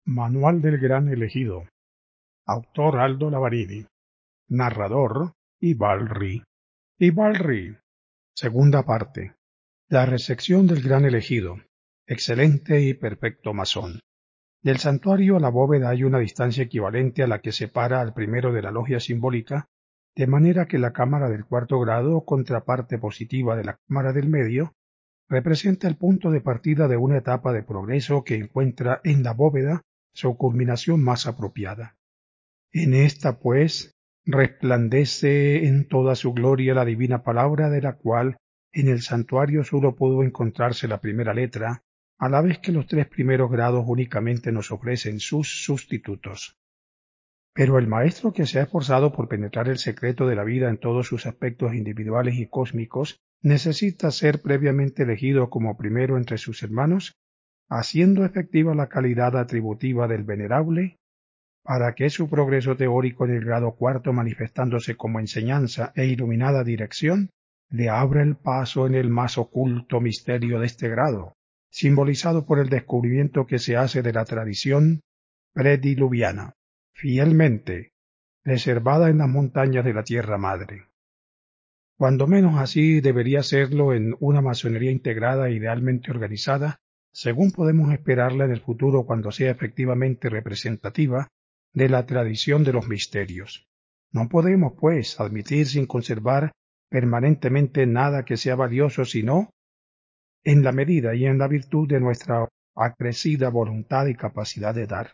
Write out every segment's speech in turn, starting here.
Manual del Gran Elegido. Autor Aldo Lavarini. Narrador Ibalri. Ibalri. Segunda parte. La recepción del Gran Elegido. Excelente y perfecto masón. Del santuario a la bóveda hay una distancia equivalente a la que separa al primero de la logia simbólica, de manera que la cámara del cuarto grado, contraparte positiva de la cámara del medio, representa el punto de partida de una etapa de progreso que encuentra en la bóveda su culminación más apropiada. En esta, pues, resplandece en toda su gloria la divina palabra, de la cual en el santuario sólo pudo encontrarse la primera letra, a la vez que los tres primeros grados únicamente nos ofrecen sus sustitutos. Pero el maestro que se ha esforzado por penetrar el secreto de la vida en todos sus aspectos individuales y cósmicos necesita ser previamente elegido como primero entre sus hermanos, haciendo efectiva la calidad atributiva del venerable, para que su progreso teórico en el grado cuarto, manifestándose como enseñanza e iluminada dirección, le abra el paso en el más oculto misterio de este grado, simbolizado por el descubrimiento que se hace de la tradición prediluviana, fielmente reservada en las montañas de la Tierra Madre. Cuando menos así debería serlo en una masonería integrada e idealmente organizada, según podemos esperarla en el futuro cuando sea efectivamente representativa de la tradición de los misterios. No podemos, pues, admitir sin conservar permanentemente nada que sea valioso, sino en la medida y en la virtud de nuestra acrecida voluntad y capacidad de dar.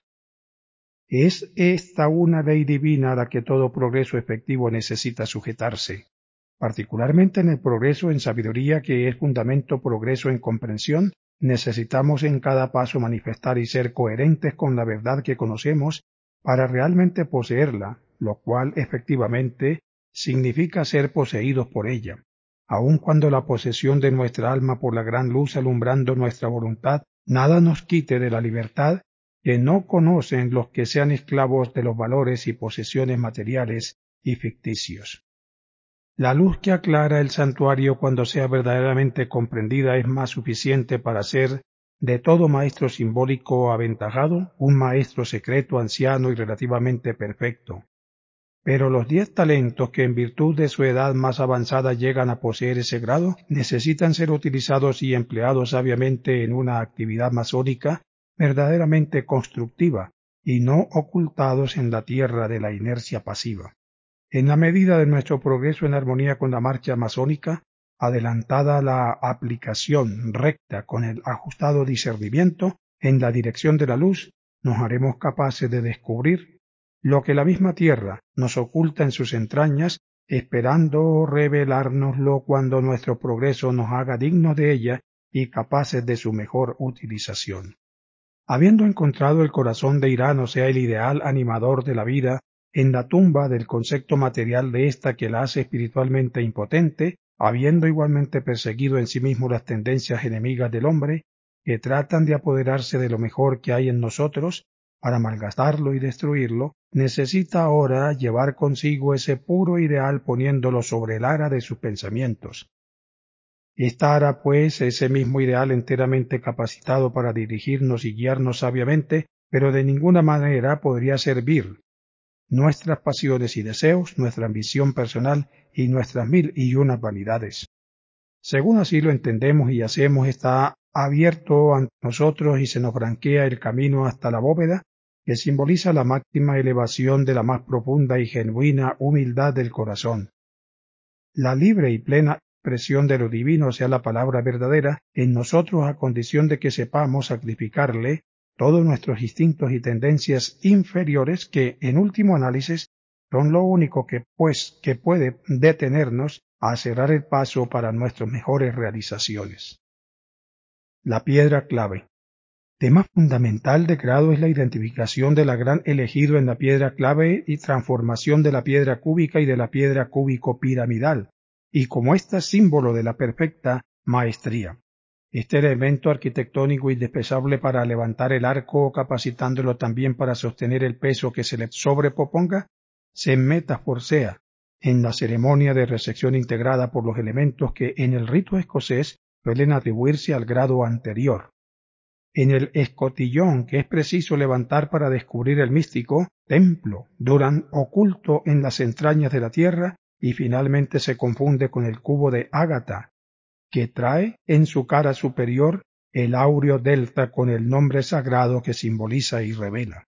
Es esta una ley divina a la que todo progreso efectivo necesita sujetarse, particularmente en el progreso en sabiduría, que es fundamento progreso en comprensión. Necesitamos en cada paso manifestar y ser coherentes con la verdad que conocemos para realmente poseerla, lo cual efectivamente significa ser poseídos por ella, aun cuando la posesión de nuestra alma por la gran luz alumbrando nuestra voluntad nada nos quite de la libertad que no conocen los que sean esclavos de los valores y posesiones materiales y ficticios. La luz que aclara el santuario, cuando sea verdaderamente comprendida, es más suficiente para ser de todo maestro simbólico aventajado un maestro secreto, anciano y relativamente perfecto. Pero los 10 talentos que en virtud de su edad más avanzada llegan a poseer ese grado necesitan ser utilizados y empleados sabiamente en una actividad masónica verdaderamente constructiva, y no ocultados en la tierra de la inercia pasiva. En la medida de nuestro progreso en armonía con la marcha masónica, adelantada la aplicación recta con el ajustado discernimiento en la dirección de la luz, nos haremos capaces de descubrir lo que la misma tierra nos oculta en sus entrañas, esperando revelárnoslo cuando nuestro progreso nos haga dignos de ella y capaces de su mejor utilización. Habiendo encontrado el corazón de Irán, o sea, el ideal animador de la vida, en la tumba del concepto material de ésta que la hace espiritualmente impotente, habiendo igualmente perseguido en sí mismo las tendencias enemigas del hombre, que tratan de apoderarse de lo mejor que hay en nosotros, para malgastarlo y destruirlo, necesita ahora llevar consigo ese puro ideal poniéndolo sobre el ara de sus pensamientos. Esta ara, pues, ese mismo ideal enteramente capacitado para dirigirnos y guiarnos sabiamente, pero de ninguna manera podría servir nuestras pasiones y deseos, nuestra ambición personal y nuestras 1001 vanidades. Según así lo entendemos y hacemos, está abierto ante nosotros y se nos franquea el camino hasta la bóveda, que simboliza la máxima elevación de la más profunda y genuina humildad del corazón. La libre y plena expresión de lo divino, sea la palabra verdadera, en nosotros, a condición de que sepamos sacrificarle todos nuestros instintos y tendencias inferiores, que, en último análisis, son lo único que puede detenernos a cerrar el paso para nuestras mejores realizaciones. La piedra clave. Tema fundamental de grado es la identificación del gran elegido en la piedra clave y transformación de la piedra cúbica y de la piedra cúbico-piramidal, y como ésta es símbolo de la perfecta maestría. Este elemento arquitectónico indispensable para levantar el arco, capacitándolo también para sostener el peso que se le sobreponga, se metaforsea en la ceremonia de recepción integrada por los elementos que en el rito escocés suelen atribuirse al grado anterior. en el escotillón que es preciso levantar para descubrir el místico templo Durán oculto en las entrañas de la tierra, y finalmente se confunde con el cubo de ágata, que trae en su cara superior el áureo delta con el nombre sagrado que simboliza y revela.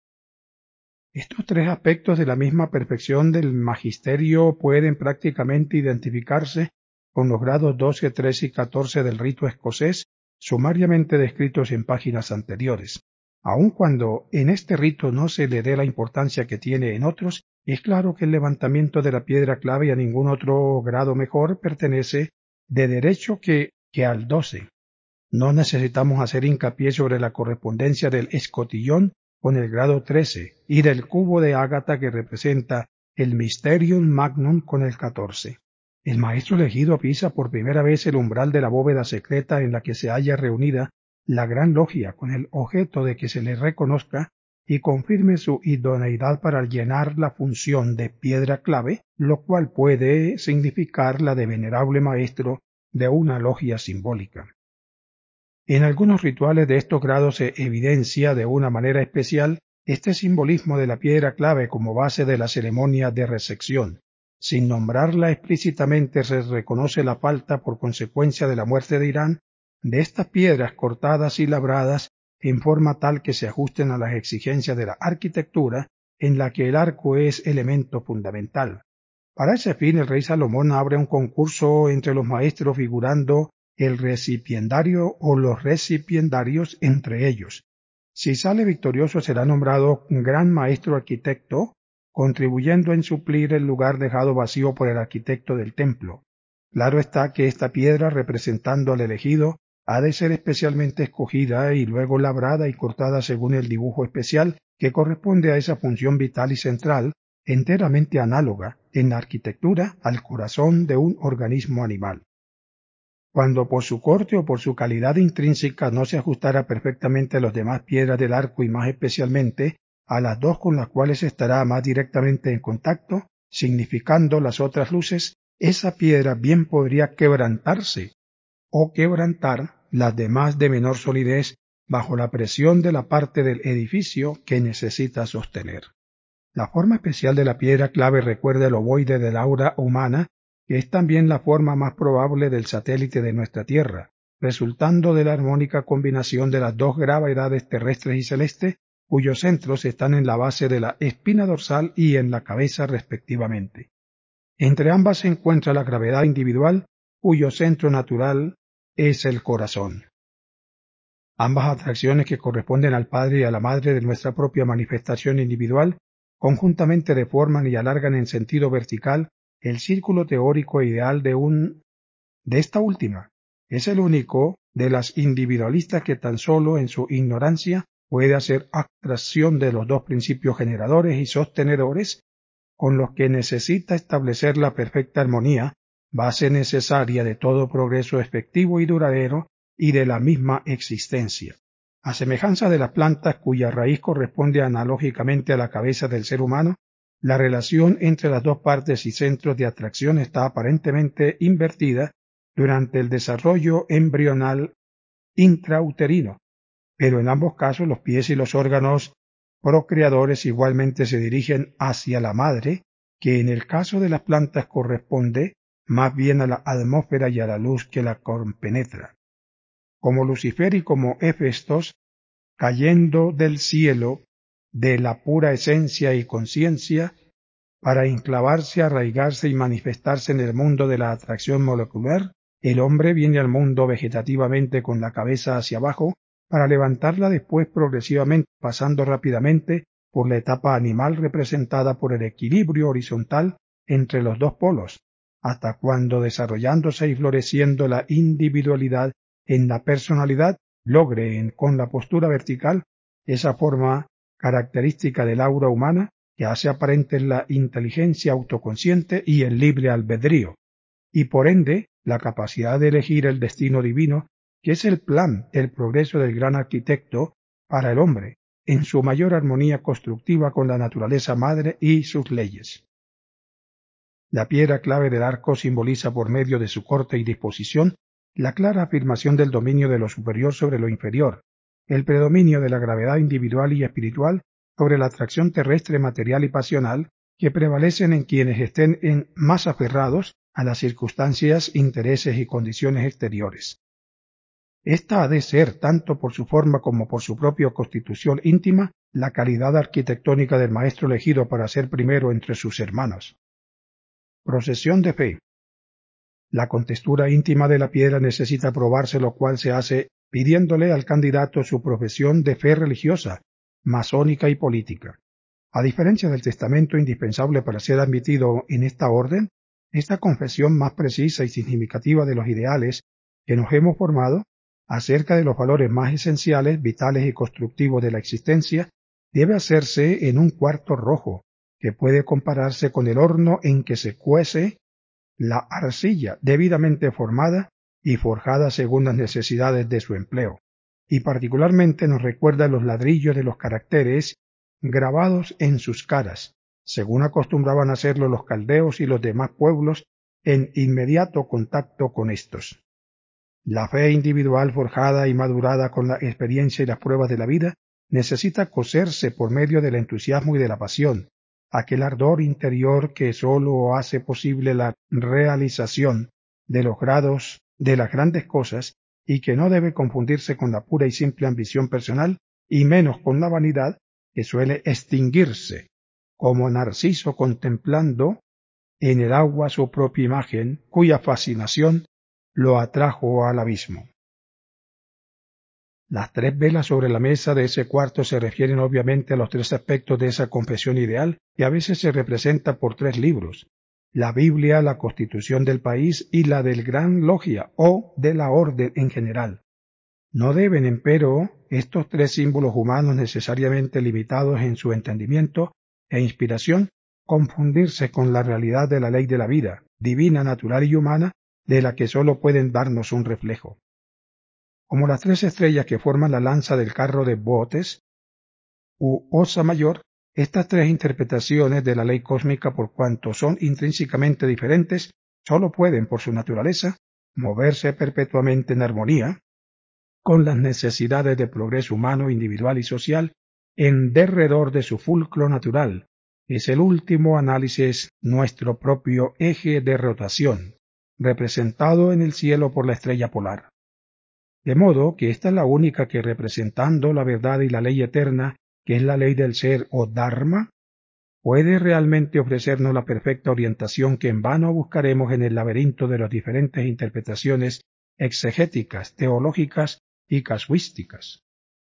Estos tres aspectos de la misma perfección del magisterio pueden prácticamente identificarse con los grados 12, 13 y 14 del rito escocés, sumariamente descritos en páginas anteriores. Aun cuando en este rito no se le dé la importancia que tiene en otros, es claro que el levantamiento de la piedra clave y a ningún otro grado mejor pertenece de derecho que al 12. No necesitamos hacer hincapié sobre la correspondencia del escotillón con el grado 13 y del cubo de ágata que representa el Mysterium Magnum con el 14. El maestro elegido pisa por primera vez el umbral de la bóveda secreta en la que se halla reunida la gran logia con el objeto de que se le reconozca y confirme su idoneidad para llenar la función de piedra clave, lo cual puede significar la de venerable maestro de una logia simbólica. En algunos rituales de estos grados se evidencia de una manera especial este simbolismo de la piedra clave como base de la ceremonia de recepción. Sin nombrarla explícitamente se reconoce la falta por consecuencia de la muerte de Irán de estas piedras cortadas y labradas en forma tal que se ajusten a las exigencias de la arquitectura en la que el arco es elemento fundamental. Para ese fin el rey Salomón abre un concurso entre los maestros figurando el recipiendario o los recipiendarios entre ellos. Si sale victorioso será nombrado gran maestro arquitecto, contribuyendo en suplir el lugar dejado vacío por el arquitecto del templo. Claro está que esta piedra representando al elegido ha de ser especialmente escogida y luego labrada y cortada según el dibujo especial que corresponde a esa función vital y central, enteramente análoga en la arquitectura al corazón de un organismo animal. Cuando por su corte o por su calidad intrínseca no se ajustara perfectamente a las demás piedras del arco y más especialmente a las dos con las cuales estará más directamente en contacto, significando las otras luces, esa piedra bien podría quebrantarse o quebrantar las demás de menor solidez bajo la presión de la parte del edificio que necesita sostener. La forma especial de la piedra clave recuerda el ovoide del aura humana, que es también la forma más probable del satélite de nuestra Tierra, resultando de la armónica combinación de las dos gravedades terrestres y celestes, cuyos centros están en la base de la espina dorsal y en la cabeza respectivamente. Entre ambas se encuentra la gravedad individual, cuyo centro natural es el corazón. Ambas atracciones que corresponden al Padre y a la Madre de nuestra propia manifestación individual conjuntamente deforman y alargan en sentido vertical el círculo teórico ideal de esta última. Es el único de las individualistas que tan solo en su ignorancia puede hacer abstracción de los dos principios generadores y sostenedores con los que necesita establecer la perfecta armonía, base necesaria de todo progreso efectivo y duradero y de la misma existencia. A semejanza de las plantas cuya raíz corresponde analógicamente a la cabeza del ser humano, la relación entre las dos partes y centros de atracción está aparentemente invertida durante el desarrollo embrional intrauterino, pero en ambos casos los pies y los órganos procreadores igualmente se dirigen hacia la madre, que en el caso de las plantas corresponde más bien a la atmósfera y a la luz que la compenetra. Como Lucifer y como Hefestos, cayendo del cielo de la pura esencia y conciencia, para enclavarse, arraigarse y manifestarse en el mundo de la atracción molecular, el hombre viene al mundo vegetativamente con la cabeza hacia abajo, para levantarla después progresivamente, pasando rápidamente por la etapa animal representada por el equilibrio horizontal entre los dos polos, hasta cuando, desarrollándose y floreciendo la individualidad en la personalidad, logre con la postura vertical esa forma característica del aura humana que hace aparentes la inteligencia autoconsciente y el libre albedrío, y por ende la capacidad de elegir el destino divino, que es el plan, el progreso del gran arquitecto para el hombre, en su mayor armonía constructiva con la naturaleza madre y sus leyes. La piedra clave del arco simboliza por medio de su corte y disposición la clara afirmación del dominio de lo superior sobre lo inferior, el predominio de la gravedad individual y espiritual sobre la atracción terrestre, material y pasional que prevalecen en quienes estén más aferrados a las circunstancias, intereses y condiciones exteriores. Esta ha de ser, tanto por su forma como por su propia constitución íntima, la calidad arquitectónica del maestro elegido para ser primero entre sus hermanos. Procesión de fe. La contextura íntima de la piedra necesita probarse, lo cual se hace pidiéndole al candidato su profesión de fe religiosa, masónica y política. A diferencia del testamento indispensable para ser admitido en esta orden, esta confesión más precisa y significativa de los ideales que nos hemos formado acerca de los valores más esenciales, vitales y constructivos de la existencia, debe hacerse en un cuarto rojo, que puede compararse con el horno en que se cuece la arcilla debidamente formada y forjada según las necesidades de su empleo, y particularmente nos recuerda los ladrillos de los caracteres grabados en sus caras, según acostumbraban hacerlo los caldeos y los demás pueblos en inmediato contacto con estos. La fe individual forjada y madurada con la experiencia y las pruebas de la vida necesita coserse por medio del entusiasmo y de la pasión, aquel ardor interior que sólo hace posible la realización de los grados de las grandes cosas y que no debe confundirse con la pura y simple ambición personal y menos con la vanidad que suele extinguirse, como Narciso contemplando en el agua su propia imagen, cuya fascinación lo atrajo al abismo. Las 3 velas sobre la mesa de ese cuarto se refieren obviamente a los 3 aspectos de esa confesión ideal, que a veces se representa por 3 libros: la Biblia, la Constitución del país y la del Gran Logia o de la Orden en general. No deben, empero, estos 3 símbolos humanos necesariamente limitados en su entendimiento e inspiración, confundirse con la realidad de la ley de la vida, divina, natural y humana, de la que sólo pueden darnos un reflejo. Como las 3 estrellas que forman la lanza del carro de Botes u Osa Mayor, estas 3 interpretaciones de la ley cósmica, por cuanto son intrínsecamente diferentes, sólo pueden, por su naturaleza, moverse perpetuamente en armonía con las necesidades de progreso humano, individual y social, en derredor de su fulcro natural. Es el último análisis nuestro propio eje de rotación, representado en el cielo por la estrella polar. De modo que esta es la única que, representando la verdad y la ley eterna, que es la ley del ser o Dharma, puede realmente ofrecernos la perfecta orientación que en vano buscaremos en el laberinto de las diferentes interpretaciones exegéticas, teológicas y casuísticas.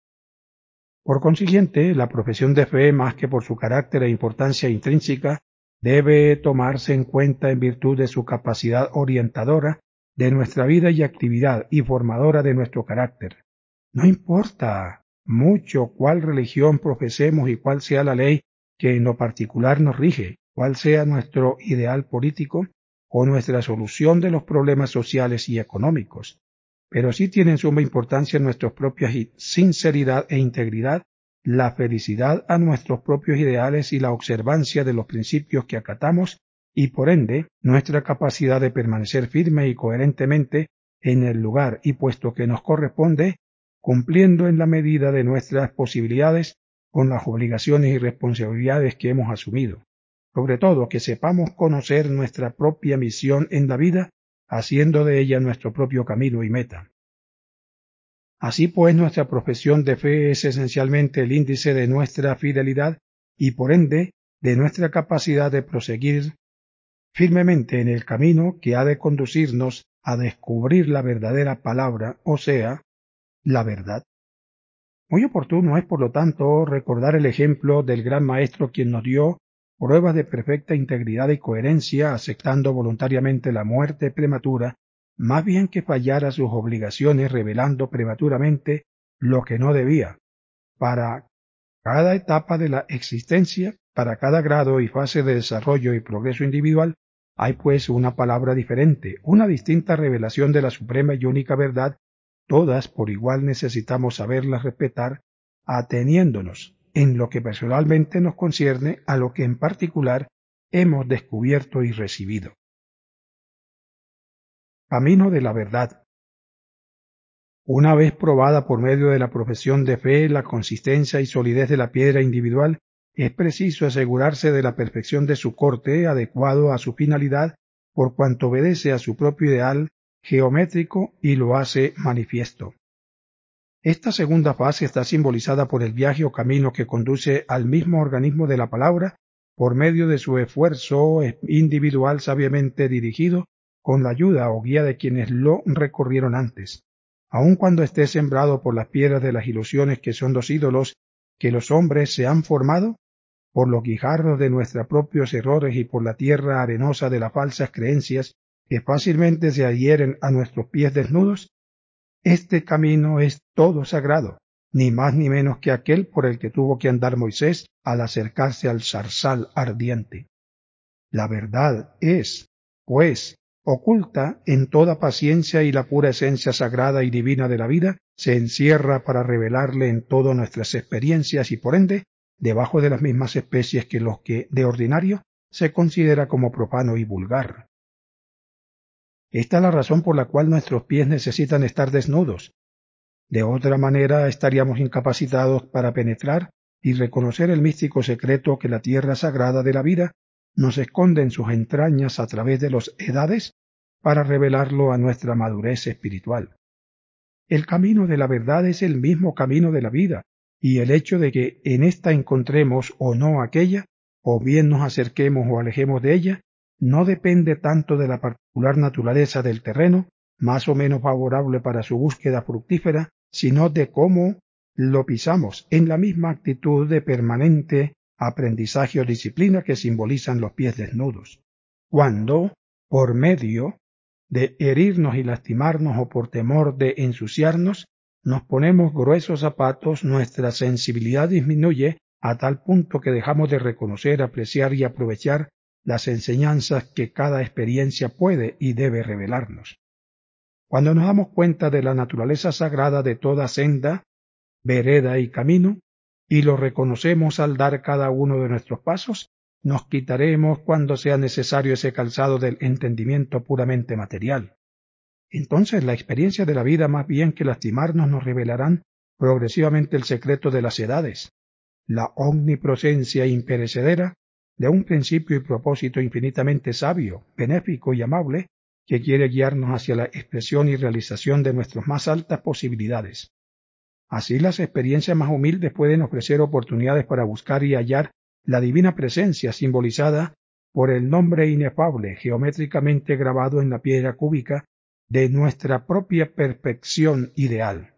Por consiguiente, la profesión de fe, más que por su carácter e importancia intrínseca, debe tomarse en cuenta en virtud de su capacidad orientadora de nuestra vida y actividad y formadora de nuestro carácter. No importa mucho cuál religión profesemos y cuál sea la ley que en lo particular nos rige, cuál sea nuestro ideal político o nuestra solución de los problemas sociales y económicos, pero sí tienen suma importancia en nuestras propias sinceridad e integridad, la felicidad a nuestros propios ideales y la observancia de los principios que acatamos y por ende nuestra capacidad de permanecer firme y coherentemente en el lugar y puesto que nos corresponde, cumpliendo en la medida de nuestras posibilidades con las obligaciones y responsabilidades que hemos asumido. Sobre todo que sepamos conocer nuestra propia misión en la vida, haciendo de ella nuestro propio camino y meta. Así pues, nuestra profesión de fe es esencialmente el índice de nuestra fidelidad y por ende de nuestra capacidad de proseguir firmemente en el camino que ha de conducirnos a descubrir la verdadera palabra, o sea, la verdad. Muy oportuno es, por lo tanto, recordar el ejemplo del gran maestro quien nos dio pruebas de perfecta integridad y coherencia, aceptando voluntariamente la muerte prematura, más bien que fallar a sus obligaciones revelando prematuramente lo que no debía. Para cada etapa de la existencia, para cada grado y fase de desarrollo y progreso individual, hay pues una palabra diferente, una distinta revelación de la suprema y única verdad. Todas por igual necesitamos saberlas respetar, ateniéndonos, en lo que personalmente nos concierne, a lo que en particular hemos descubierto y recibido. Camino de la verdad. Una vez probada por medio de la profesión de fe la consistencia y solidez de la piedra individual, es preciso asegurarse de la perfección de su corte adecuado a su finalidad por cuanto obedece a su propio ideal geométrico y lo hace manifiesto. Esta segunda fase está simbolizada por el viaje o camino que conduce al mismo organismo de la palabra por medio de su esfuerzo individual sabiamente dirigido con la ayuda o guía de quienes lo recorrieron antes. Aun cuando esté sembrado por las piedras de las ilusiones que son los ídolos que los hombres se han formado, por los guijarros de nuestros propios errores y por la tierra arenosa de las falsas creencias que fácilmente se adhieren a nuestros pies desnudos, este camino es todo sagrado, ni más ni menos que aquel por el que tuvo que andar Moisés al acercarse al zarzal ardiente. La verdad es, pues, oculta en toda paciencia y la pura esencia sagrada y divina de la vida se encierra para revelarle en todas nuestras experiencias y por ende debajo de las mismas especies que los que de ordinario se considera como profano y vulgar. Esta es la razón por la cual nuestros pies necesitan estar desnudos. De otra manera estaríamos incapacitados para penetrar y reconocer el místico secreto que la tierra sagrada de la vida nos esconde en sus entrañas a través de las edades para revelarlo a nuestra madurez espiritual. El camino de la verdad es el mismo camino de la vida, y el hecho de que en ésta encontremos o no aquella, o bien nos acerquemos o alejemos de ella, no depende tanto de la particular naturaleza del terreno, más o menos favorable para su búsqueda fructífera, sino de cómo lo pisamos en la misma actitud de permanente aprendizaje o disciplina que simbolizan los pies desnudos. Cuando, por medio de herirnos y lastimarnos o por temor de ensuciarnos, nos ponemos gruesos zapatos, nuestra sensibilidad disminuye a tal punto que dejamos de reconocer, apreciar y aprovechar las enseñanzas que cada experiencia puede y debe revelarnos. Cuando nos damos cuenta de la naturaleza sagrada de toda senda, vereda y camino, y lo reconocemos al dar cada uno de nuestros pasos, nos quitaremos cuando sea necesario ese calzado del entendimiento puramente material. Entonces la experiencia de la vida más bien que lastimarnos nos revelarán progresivamente el secreto de las edades, la omnipresencia imperecedera de un principio y propósito infinitamente sabio, benéfico y amable que quiere guiarnos hacia la expresión y realización de nuestras más altas posibilidades. Así las experiencias más humildes pueden ofrecer oportunidades para buscar y hallar la divina presencia simbolizada por el nombre inefable geométricamente grabado en la piedra cúbica de nuestra propia perfección ideal.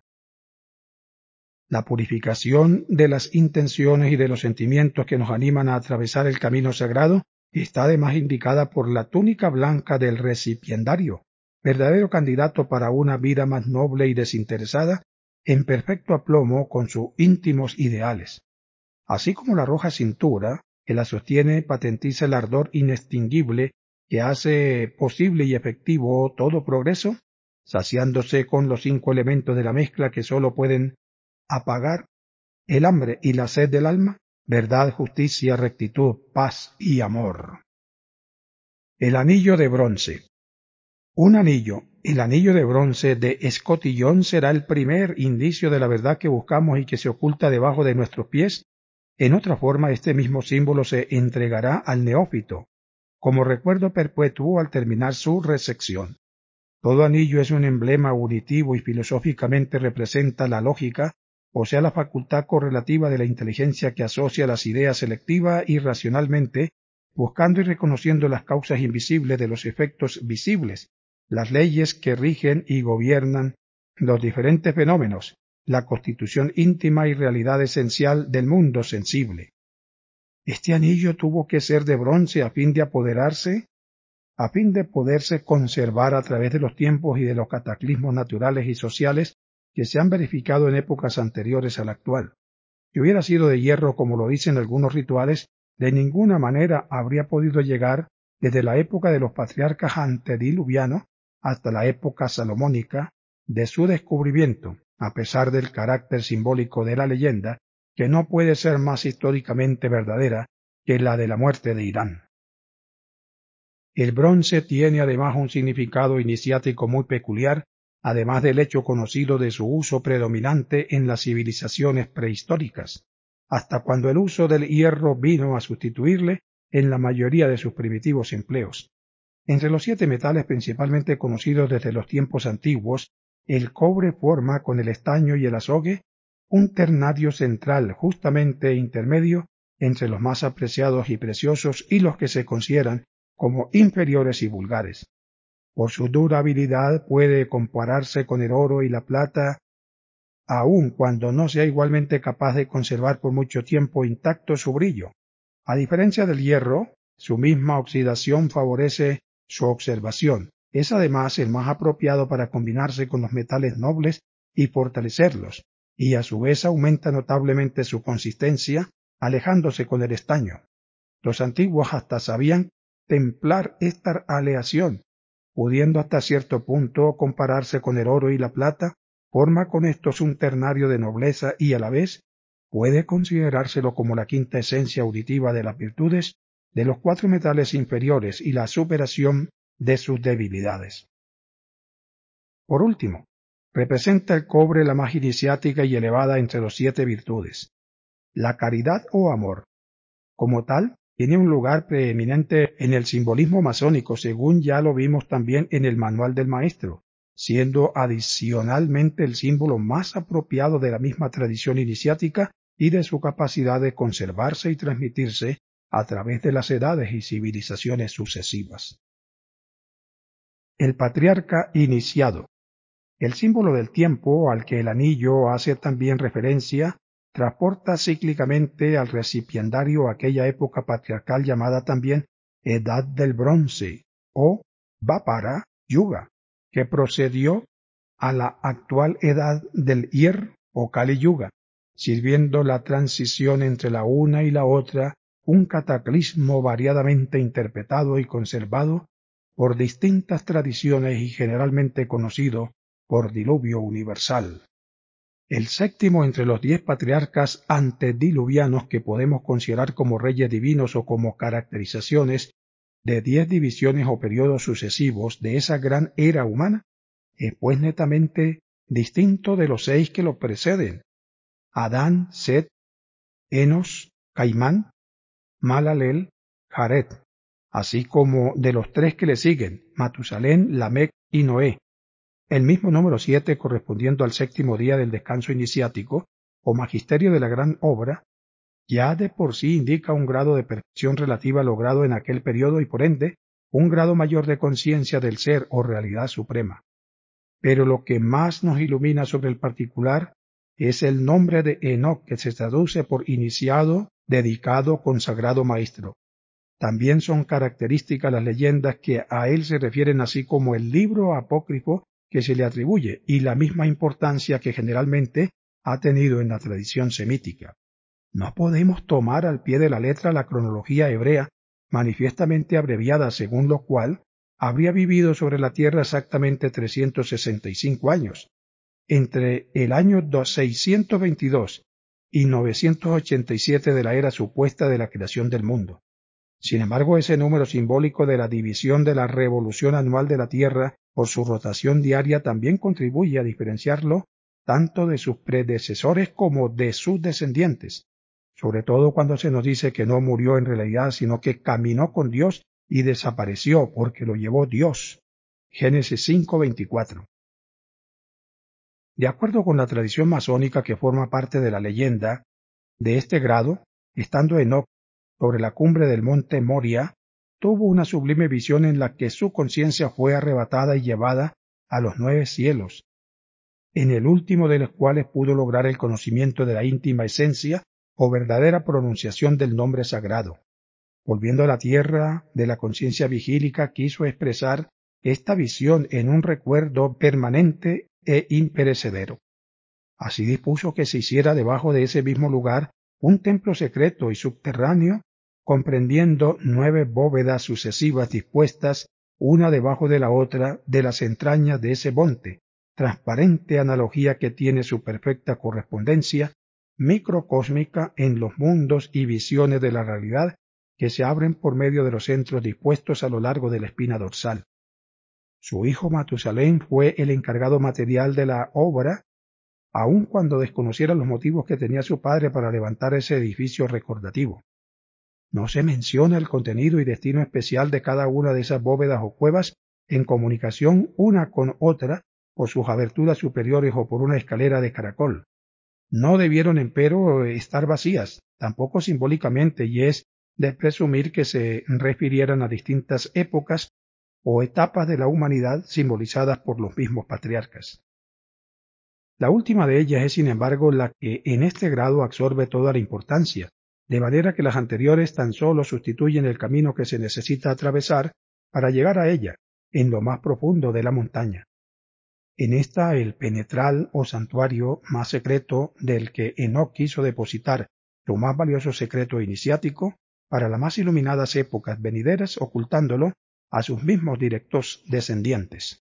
La purificación de las intenciones y de los sentimientos que nos animan a atravesar el camino sagrado está además indicada por la túnica blanca del recipiendario, verdadero candidato para una vida más noble y desinteresada, en perfecto aplomo con sus íntimos ideales. Así como la roja cintura, que la sostiene, patentiza el ardor inextinguible que hace posible y efectivo todo progreso, saciándose con los 5 elementos de la mezcla que sólo pueden apagar el hambre y la sed del alma, verdad, justicia, rectitud, paz y amor. El anillo de bronce. Un anillo, el anillo de bronce de escotillón será el primer indicio de la verdad que buscamos y que se oculta debajo de nuestros pies. En otra forma, este mismo símbolo se entregará al neófito, como recuerdo perpetuo al terminar su recepción. Todo anillo es un emblema auditivo y filosóficamente representa la lógica, o sea la facultad correlativa de la inteligencia que asocia las ideas selectiva y racionalmente, buscando y reconociendo las causas invisibles de los efectos visibles, las leyes que rigen y gobiernan los diferentes fenómenos, la constitución íntima y realidad esencial del mundo sensible. Este anillo tuvo que ser de bronce a fin de poderse conservar a través de los tiempos y de los cataclismos naturales y sociales que se han verificado en épocas anteriores a la actual. Si hubiera sido de hierro, como lo dicen algunos rituales, de ninguna manera habría podido llegar desde la época de los patriarcas antediluvianos hasta la época salomónica de su descubrimiento, a pesar del carácter simbólico de la leyenda, que no puede ser más históricamente verdadera que la de la muerte de Irán. El bronce tiene además un significado iniciático muy peculiar, además del hecho conocido de su uso predominante en las civilizaciones prehistóricas, hasta cuando el uso del hierro vino a sustituirle en la mayoría de sus primitivos empleos. Entre los 7 metales principalmente conocidos desde los tiempos antiguos, el cobre forma con el estaño y el azogue un ternario central justamente intermedio entre los más apreciados y preciosos y los que se consideran como inferiores y vulgares. Por su durabilidad puede compararse con el oro y la plata, aun cuando no sea igualmente capaz de conservar por mucho tiempo intacto su brillo. A diferencia del hierro, su misma oxidación favorece su observación. Es además el más apropiado para combinarse con los metales nobles y fortalecerlos, y a su vez aumenta notablemente su consistencia, alejándose con el estaño. Los antiguos hasta sabían templar esta aleación, pudiendo hasta cierto punto compararse con el oro y la plata, forma con estos un ternario de nobleza y a la vez puede considerárselo como la quinta esencia auditiva de las virtudes de los 4 metales inferiores y la superación de sus debilidades. Por último, representa el cobre la más iniciática y elevada entre los 7 virtudes, la caridad o amor. Como tal, tiene un lugar preeminente en el simbolismo masónico, según ya lo vimos también en el Manual del Maestro, siendo adicionalmente el símbolo más apropiado de la misma tradición iniciática y de su capacidad de conservarse y transmitirse a través de las edades y civilizaciones sucesivas. El patriarca iniciado. El símbolo del tiempo, al que el anillo hace también referencia, transporta cíclicamente al recipiendario aquella época patriarcal llamada también Edad del Bronce o Dvapara Yuga, que procedió a la actual Edad del Hierro o Kali Yuga, sirviendo la transición entre la una y la otra un cataclismo variadamente interpretado y conservado por distintas tradiciones y generalmente conocido por diluvio universal. El séptimo entre los 10 patriarcas antediluvianos que podemos considerar como reyes divinos o como caracterizaciones de 10 divisiones o periodos sucesivos de esa gran era humana, es pues netamente distinto de los 6 que lo preceden: Adán, Set, Enos, Caimán, Malaleel, Jared, así como de los 3 que le siguen, Matusalén, Lamec y Noé. El mismo número 7 correspondiendo al séptimo día del descanso iniciático o magisterio de la gran obra, ya de por sí indica un grado de perfección relativa logrado en aquel periodo y por ende un grado mayor de conciencia del ser o realidad suprema. Pero lo que más nos ilumina sobre el particular es el nombre de Enoc, que se traduce por iniciado, dedicado, consagrado maestro. También son características las leyendas que a él se refieren, así como el libro apócrifo que se le atribuye y la misma importancia que generalmente ha tenido en la tradición semítica. No podemos tomar al pie de la letra la cronología hebrea, manifiestamente abreviada, según lo cual habría vivido sobre la tierra exactamente 365 años, entre el año 622 y 987 de la era supuesta de la creación del mundo. Sin embargo, ese número simbólico de la división de la revolución anual de la Tierra por su rotación diaria también contribuye a diferenciarlo tanto de sus predecesores como de sus descendientes, sobre todo cuando se nos dice que no murió en realidad, sino que caminó con Dios y desapareció porque lo llevó Dios. Génesis 5:24. De acuerdo con la tradición masónica que forma parte de la leyenda, de este grado, estando Enoc sobre la cumbre del monte Moria, tuvo una sublime visión en la que su conciencia fue arrebatada y llevada a los 9 cielos, en el último de los cuales pudo lograr el conocimiento de la íntima esencia o verdadera pronunciación del nombre sagrado. Volviendo a la tierra de la conciencia vigílica, quiso expresar esta visión en un recuerdo permanente e imperecedero. Así dispuso que se hiciera debajo de ese mismo lugar un templo secreto y subterráneo, comprendiendo 9 bóvedas sucesivas dispuestas una debajo de la otra de las entrañas de ese monte, transparente analogía que tiene su perfecta correspondencia microcósmica en los mundos y visiones de la realidad que se abren por medio de los centros dispuestos a lo largo de la espina dorsal. Su hijo Matusalén fue el encargado material de la obra, aun cuando desconociera los motivos que tenía su padre para levantar ese edificio recordativo. No se menciona el contenido y destino especial de cada una de esas bóvedas o cuevas en comunicación una con otra por sus aberturas superiores o por una escalera de caracol. No debieron, empero, estar vacías, tampoco simbólicamente, y es de presumir que se refirieran a distintas épocas o etapas de la humanidad simbolizadas por los mismos patriarcas. La última de ellas es, sin embargo, la que en este grado absorbe toda la importancia, de manera que las anteriores tan solo sustituyen el camino que se necesita atravesar para llegar a ella, en lo más profundo de la montaña. En esta el penetral o santuario más secreto del que Enoc quiso depositar su más valioso secreto iniciático para las más iluminadas épocas venideras, ocultándolo a sus mismos directos descendientes.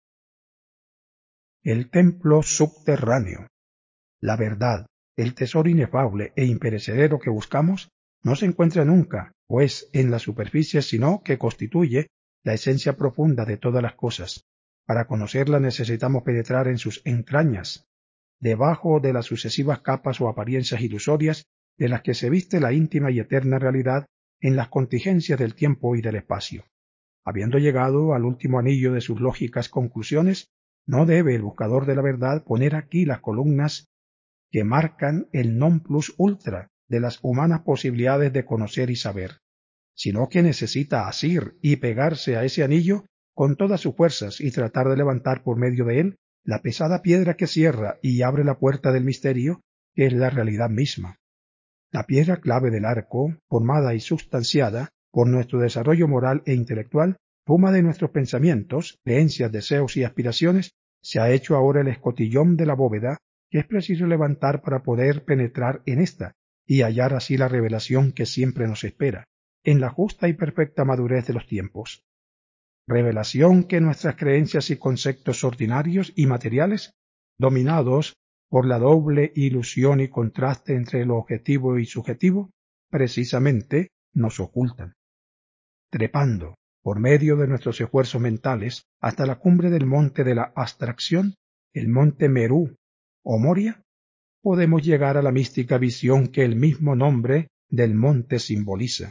El templo subterráneo. La verdad, el tesoro inefable e imperecedero que buscamos, no se encuentra nunca, pues, en la superficie, sino que constituye la esencia profunda de todas las cosas. Para conocerla necesitamos penetrar en sus entrañas, debajo de las sucesivas capas o apariencias ilusorias de las que se viste la íntima y eterna realidad en las contingencias del tiempo y del espacio. Habiendo llegado al último anillo de sus lógicas conclusiones, no debe el buscador de la verdad poner aquí las columnas que marcan el non plus ultra de las humanas posibilidades de conocer y saber, sino que necesita asir y pegarse a ese anillo con todas sus fuerzas y tratar de levantar por medio de él la pesada piedra que cierra y abre la puerta del misterio, que es la realidad misma. La piedra clave del arco, formada y sustanciada por nuestro desarrollo moral e intelectual, suma de nuestros pensamientos, creencias, deseos y aspiraciones, se ha hecho ahora el escotillón de la bóveda que es preciso levantar para poder penetrar en ésta y hallar así la revelación que siempre nos espera, en la justa y perfecta madurez de los tiempos. Revelación que nuestras creencias y conceptos ordinarios y materiales, dominados por la doble ilusión y contraste entre lo objetivo y subjetivo, precisamente nos ocultan. Trepando, por medio de nuestros esfuerzos mentales, hasta la cumbre del monte de la abstracción, el monte Merú o Moria, podemos llegar a la mística visión que el mismo nombre del monte simboliza.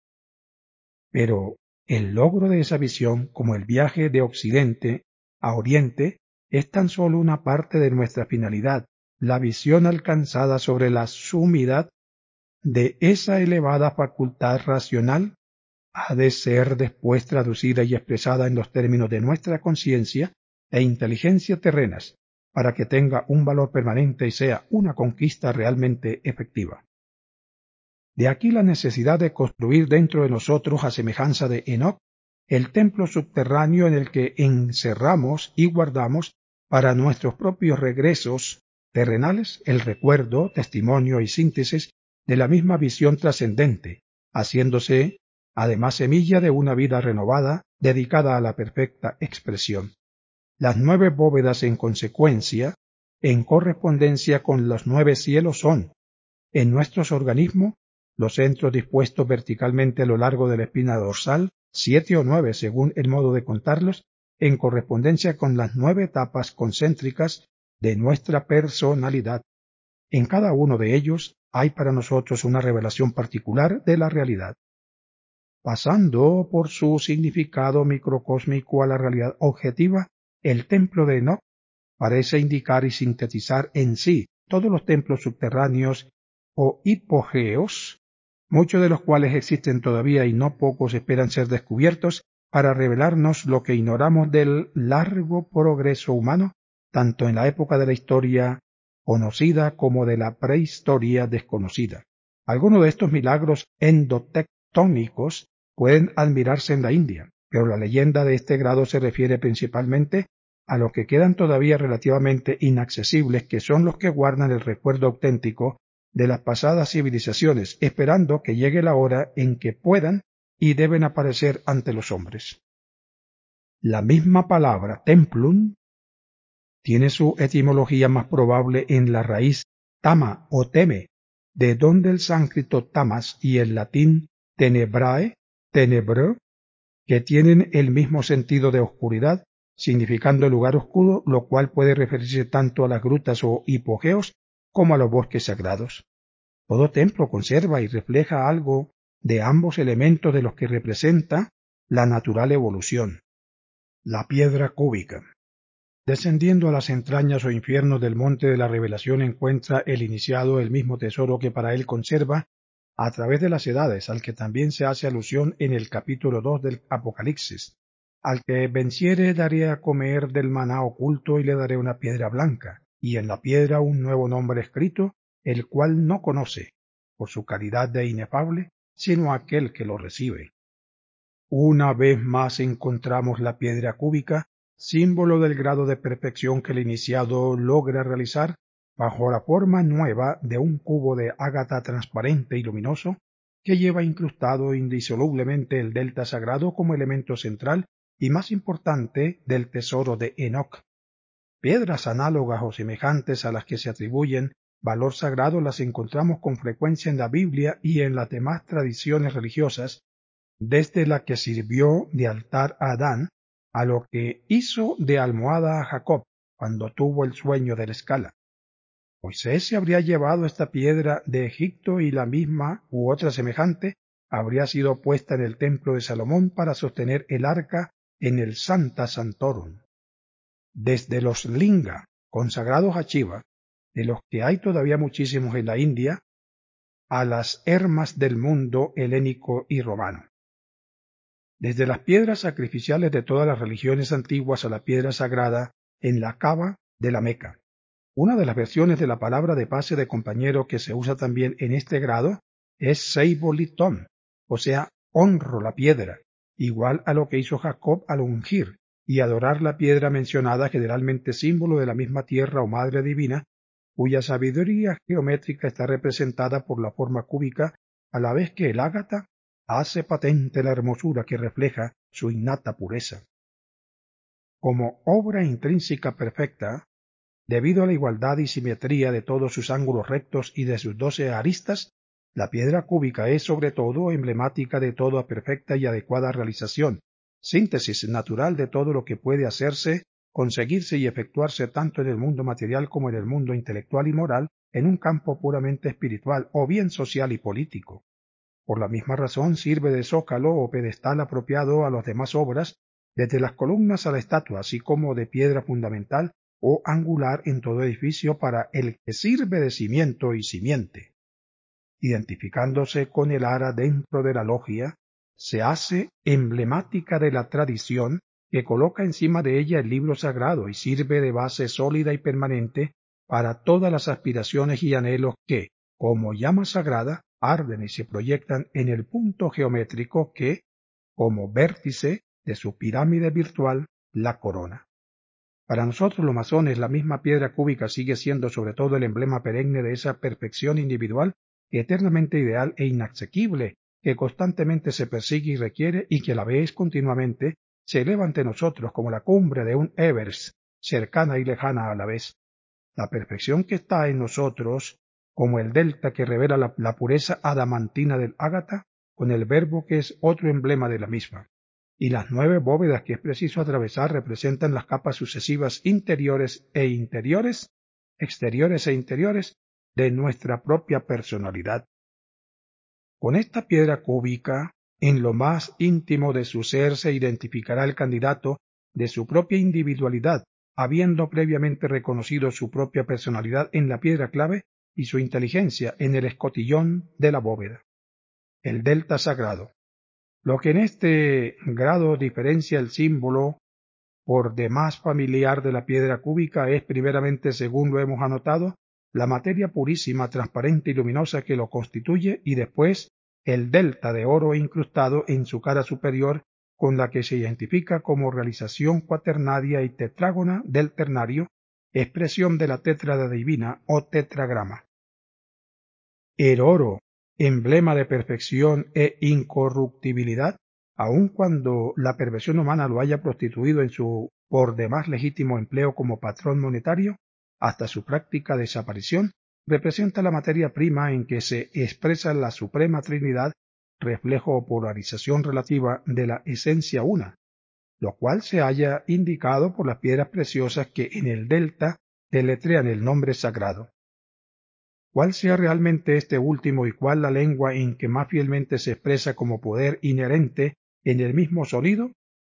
Pero el logro de esa visión, como el viaje de Occidente a Oriente, es tan solo una parte de nuestra finalidad, la visión alcanzada sobre la sumidad de esa elevada facultad racional ha de ser después traducida y expresada en los términos de nuestra conciencia e inteligencia terrenas, para que tenga un valor permanente y sea una conquista realmente efectiva. De aquí la necesidad de construir dentro de nosotros, a semejanza de Enoc, el templo subterráneo en el que encerramos y guardamos para nuestros propios regresos terrenales el recuerdo, testimonio y síntesis de la misma visión trascendente, haciéndose además semilla de una vida renovada dedicada a la perfecta expresión. Las 9 bóvedas, en consecuencia, en correspondencia con los 9 cielos, son, en nuestros organismos, los centros dispuestos verticalmente a lo largo de la espina dorsal, 7 o 9 según el modo de contarlos, en correspondencia con las 9 etapas concéntricas de nuestra personalidad. En cada uno de ellos hay para nosotros una revelación particular de la realidad. Pasando por su significado microcósmico a la realidad objetiva, el templo de Enoc parece indicar y sintetizar en sí todos los templos subterráneos o hipogeos, muchos de los cuales existen todavía y no pocos esperan ser descubiertos para revelarnos lo que ignoramos del largo progreso humano, tanto en la época de la historia conocida como de la prehistoria desconocida. Algunos de estos milagros endotectónicos pueden admirarse en la India, pero la leyenda de este grado se refiere principalmente a los que quedan todavía relativamente inaccesibles, que son los que guardan el recuerdo auténtico de las pasadas civilizaciones, esperando que llegue la hora en que puedan y deben aparecer ante los hombres. La misma palabra templum tiene su etimología más probable en la raíz tama o teme, de donde el sánscrito tamas y el latín tenebrae, tenebro, que tienen el mismo sentido de oscuridad, significando lugar oscuro, lo cual puede referirse tanto a las grutas o hipogeos como a los bosques sagrados. Todo templo conserva y refleja algo de ambos elementos de los que representa la natural evolución. La piedra cúbica. Descendiendo a las entrañas o infiernos del monte de la revelación encuentra el iniciado el mismo tesoro que para él conserva a través de las edades, al que también se hace alusión en el capítulo 2 del Apocalipsis. Al que venciere daré a comer del maná oculto y le daré una piedra blanca, y en la piedra un nuevo nombre escrito, el cual no conoce, por su calidad de inefable, sino aquel que lo recibe. Una vez más encontramos la piedra cúbica, símbolo del grado de perfección que el iniciado logra realizar bajo la forma nueva de un cubo de ágata transparente y luminoso que lleva incrustado indisolublemente el delta sagrado como elemento central y más importante del tesoro de Enoc. Piedras análogas o semejantes a las que se atribuyen valor sagrado las encontramos con frecuencia en la Biblia y en las demás tradiciones religiosas, desde la que sirvió de altar a Adán, a lo que hizo de almohada a Jacob cuando tuvo el sueño de la escala. Moisés se habría llevado esta piedra de Egipto y la misma u otra semejante habría sido puesta en el templo de Salomón para sostener el arca en el Santa Santorum. Desde los linga, consagrados a Shiva, de los que hay todavía muchísimos en la India, a las hermas del mundo helénico y romano. Desde las piedras sacrificiales de todas las religiones antiguas a la piedra sagrada en la Cava de la Meca. Una de las versiones de la palabra de pase de compañero que se usa también en este grado es Seiboliton, o sea, honro la piedra, igual a lo que hizo Jacob al ungir y adorar la piedra mencionada, generalmente símbolo de la misma tierra o madre divina, cuya sabiduría geométrica está representada por la forma cúbica, a la vez que el ágata hace patente la hermosura que refleja su innata pureza. Como obra intrínseca perfecta, debido a la igualdad y simetría de todos sus ángulos rectos y de sus 12 aristas, la piedra cúbica es sobre todo emblemática de toda perfecta y adecuada realización, síntesis natural de todo lo que puede hacerse, conseguirse y efectuarse tanto en el mundo material como en el mundo intelectual y moral, en un campo puramente espiritual o bien social y político. Por la misma razón sirve de zócalo o pedestal apropiado a las demás obras, desde las columnas a la estatua, así como de piedra fundamental o angular en todo edificio para el que sirve de cimiento y simiente. Identificándose con el ara dentro de la logia, se hace emblemática de la tradición que coloca encima de ella el libro sagrado y sirve de base sólida y permanente para todas las aspiraciones y anhelos que, como llama sagrada, arden y se proyectan en el punto geométrico que, como vértice de su pirámide virtual, la corona. Para nosotros los masones la misma piedra cúbica sigue siendo sobre todo el emblema perenne de esa perfección individual eternamente ideal e inasequible que constantemente se persigue y requiere y que a la vez continuamente se eleva ante nosotros como la cumbre de un Everest, cercana y lejana a la vez. La perfección que está en nosotros, como el delta que revela la pureza adamantina del ágata, con el verbo que es otro emblema de la misma. Y las 9 bóvedas que es preciso atravesar representan las capas sucesivas interiores e interiores, exteriores e interiores, de nuestra propia personalidad. Con esta piedra cúbica, en lo más íntimo de su ser se identificará el candidato de su propia individualidad, habiendo previamente reconocido su propia personalidad en la piedra clave y su inteligencia en el escotillón de la bóveda. El delta sagrado. Lo que en este grado diferencia el símbolo por demás familiar de la piedra cúbica es primeramente, según lo hemos anotado, la materia purísima, transparente y luminosa que lo constituye y después el delta de oro incrustado en su cara superior con la que se identifica como realización cuaternaria y tetrágona del ternario, expresión de la tétrada divina o tetragrama. El oro, emblema de perfección e incorruptibilidad, aun cuando la perversión humana lo haya prostituido en su por demás legítimo empleo como patrón monetario, hasta su práctica desaparición, representa la materia prima en que se expresa la Suprema Trinidad, reflejo o polarización relativa de la esencia una, lo cual se halla indicado por las piedras preciosas que en el delta deletrean el nombre sagrado. Cuál sea realmente este último y cuál la lengua en que más fielmente se expresa como poder inherente en el mismo sonido,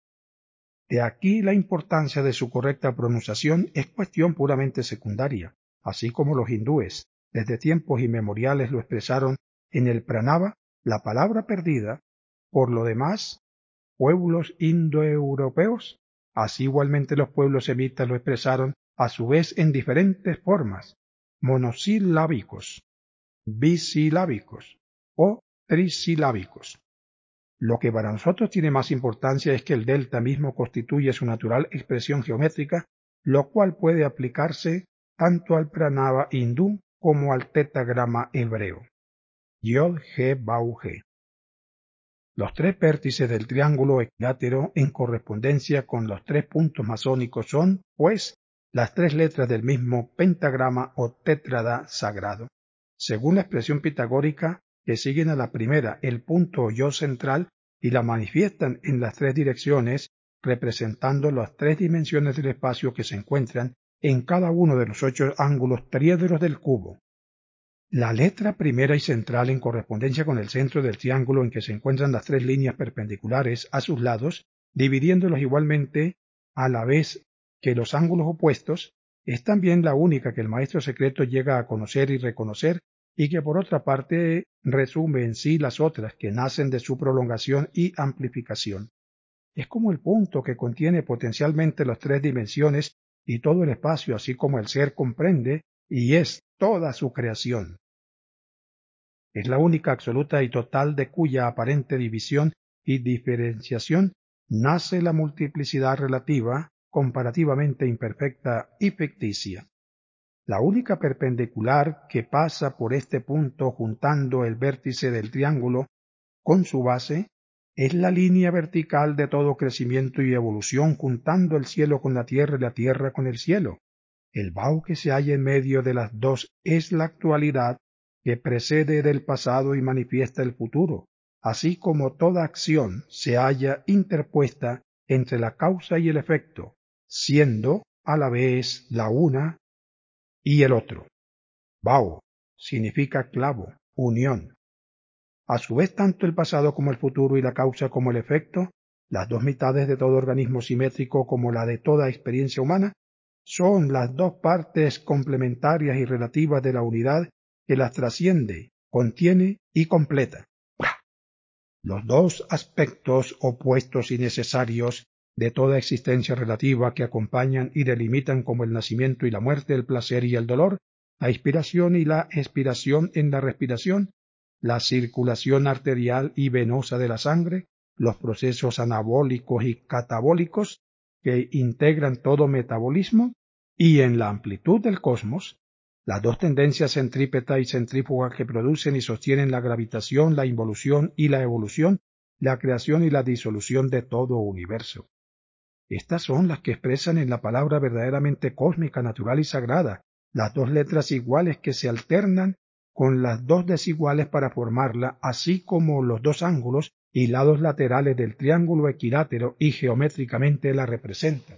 de aquí la importancia de su correcta pronunciación es cuestión puramente secundaria, así como los hindúes, desde tiempos inmemoriales lo expresaron en el pranava, la palabra perdida. Por lo demás, pueblos indoeuropeos, así igualmente los pueblos semitas lo expresaron a su vez en diferentes formas, monosilábicos, bisilábicos o trisilábicos. Lo que para nosotros tiene más importancia es que el delta mismo constituye su natural expresión geométrica, lo cual puede aplicarse tanto al pranava hindú como al tetagrama hebreo. Yod-He-Bau-He. Los tres vértices del triángulo equilátero en correspondencia con los tres puntos masónicos son, pues, las tres letras del mismo pentagrama o tétrada sagrado. Según la expresión pitagórica, que siguen a la primera el punto o yo central y la manifiestan en las tres direcciones, representando las tres dimensiones del espacio que se encuentran en cada uno de los 8 ángulos triédros del cubo. La letra primera y central en correspondencia con el centro del triángulo en que se encuentran las tres líneas perpendiculares a sus lados, dividiéndolos igualmente a la vez que los ángulos opuestos, es también la única que el maestro secreto llega a conocer y reconocer, y que por otra parte resume en sí las otras que nacen de su prolongación y amplificación. Es como el punto que contiene potencialmente las tres dimensiones y todo el espacio, así como el ser comprende y es toda su creación. Es la única absoluta y total de cuya aparente división y diferenciación nace la multiplicidad relativa, comparativamente imperfecta y ficticia. La única perpendicular que pasa por este punto juntando el vértice del triángulo con su base es la línea vertical de todo crecimiento y evolución juntando el cielo con la tierra y la tierra con el cielo. El Bau que se halla en medio de las dos es la actualidad que precede del pasado y manifiesta el futuro, así como toda acción se halla interpuesta entre la causa y el efecto, siendo a la vez la una y el otro. Bau significa clavo, unión. A su vez, tanto el pasado como el futuro y la causa como el efecto, las dos mitades de todo organismo simétrico como la de toda experiencia humana, son las dos partes complementarias y relativas de la unidad que las trasciende, contiene y completa. Los dos aspectos opuestos y necesarios de toda existencia relativa que acompañan y delimitan como el nacimiento y la muerte, el placer y el dolor, la inspiración y la expiración en la respiración, la circulación arterial y venosa de la sangre, los procesos anabólicos y catabólicos que integran todo metabolismo, y en la amplitud del cosmos, las dos tendencias centrípeta y centrífuga que producen y sostienen la gravitación, la involución y la evolución, la creación y la disolución de todo universo. Estas son las que expresan en la palabra verdaderamente cósmica, natural y sagrada, las dos letras iguales que se alternan con las dos desiguales para formarla, así como los dos ángulos y lados laterales del triángulo equilátero y geométricamente la representan.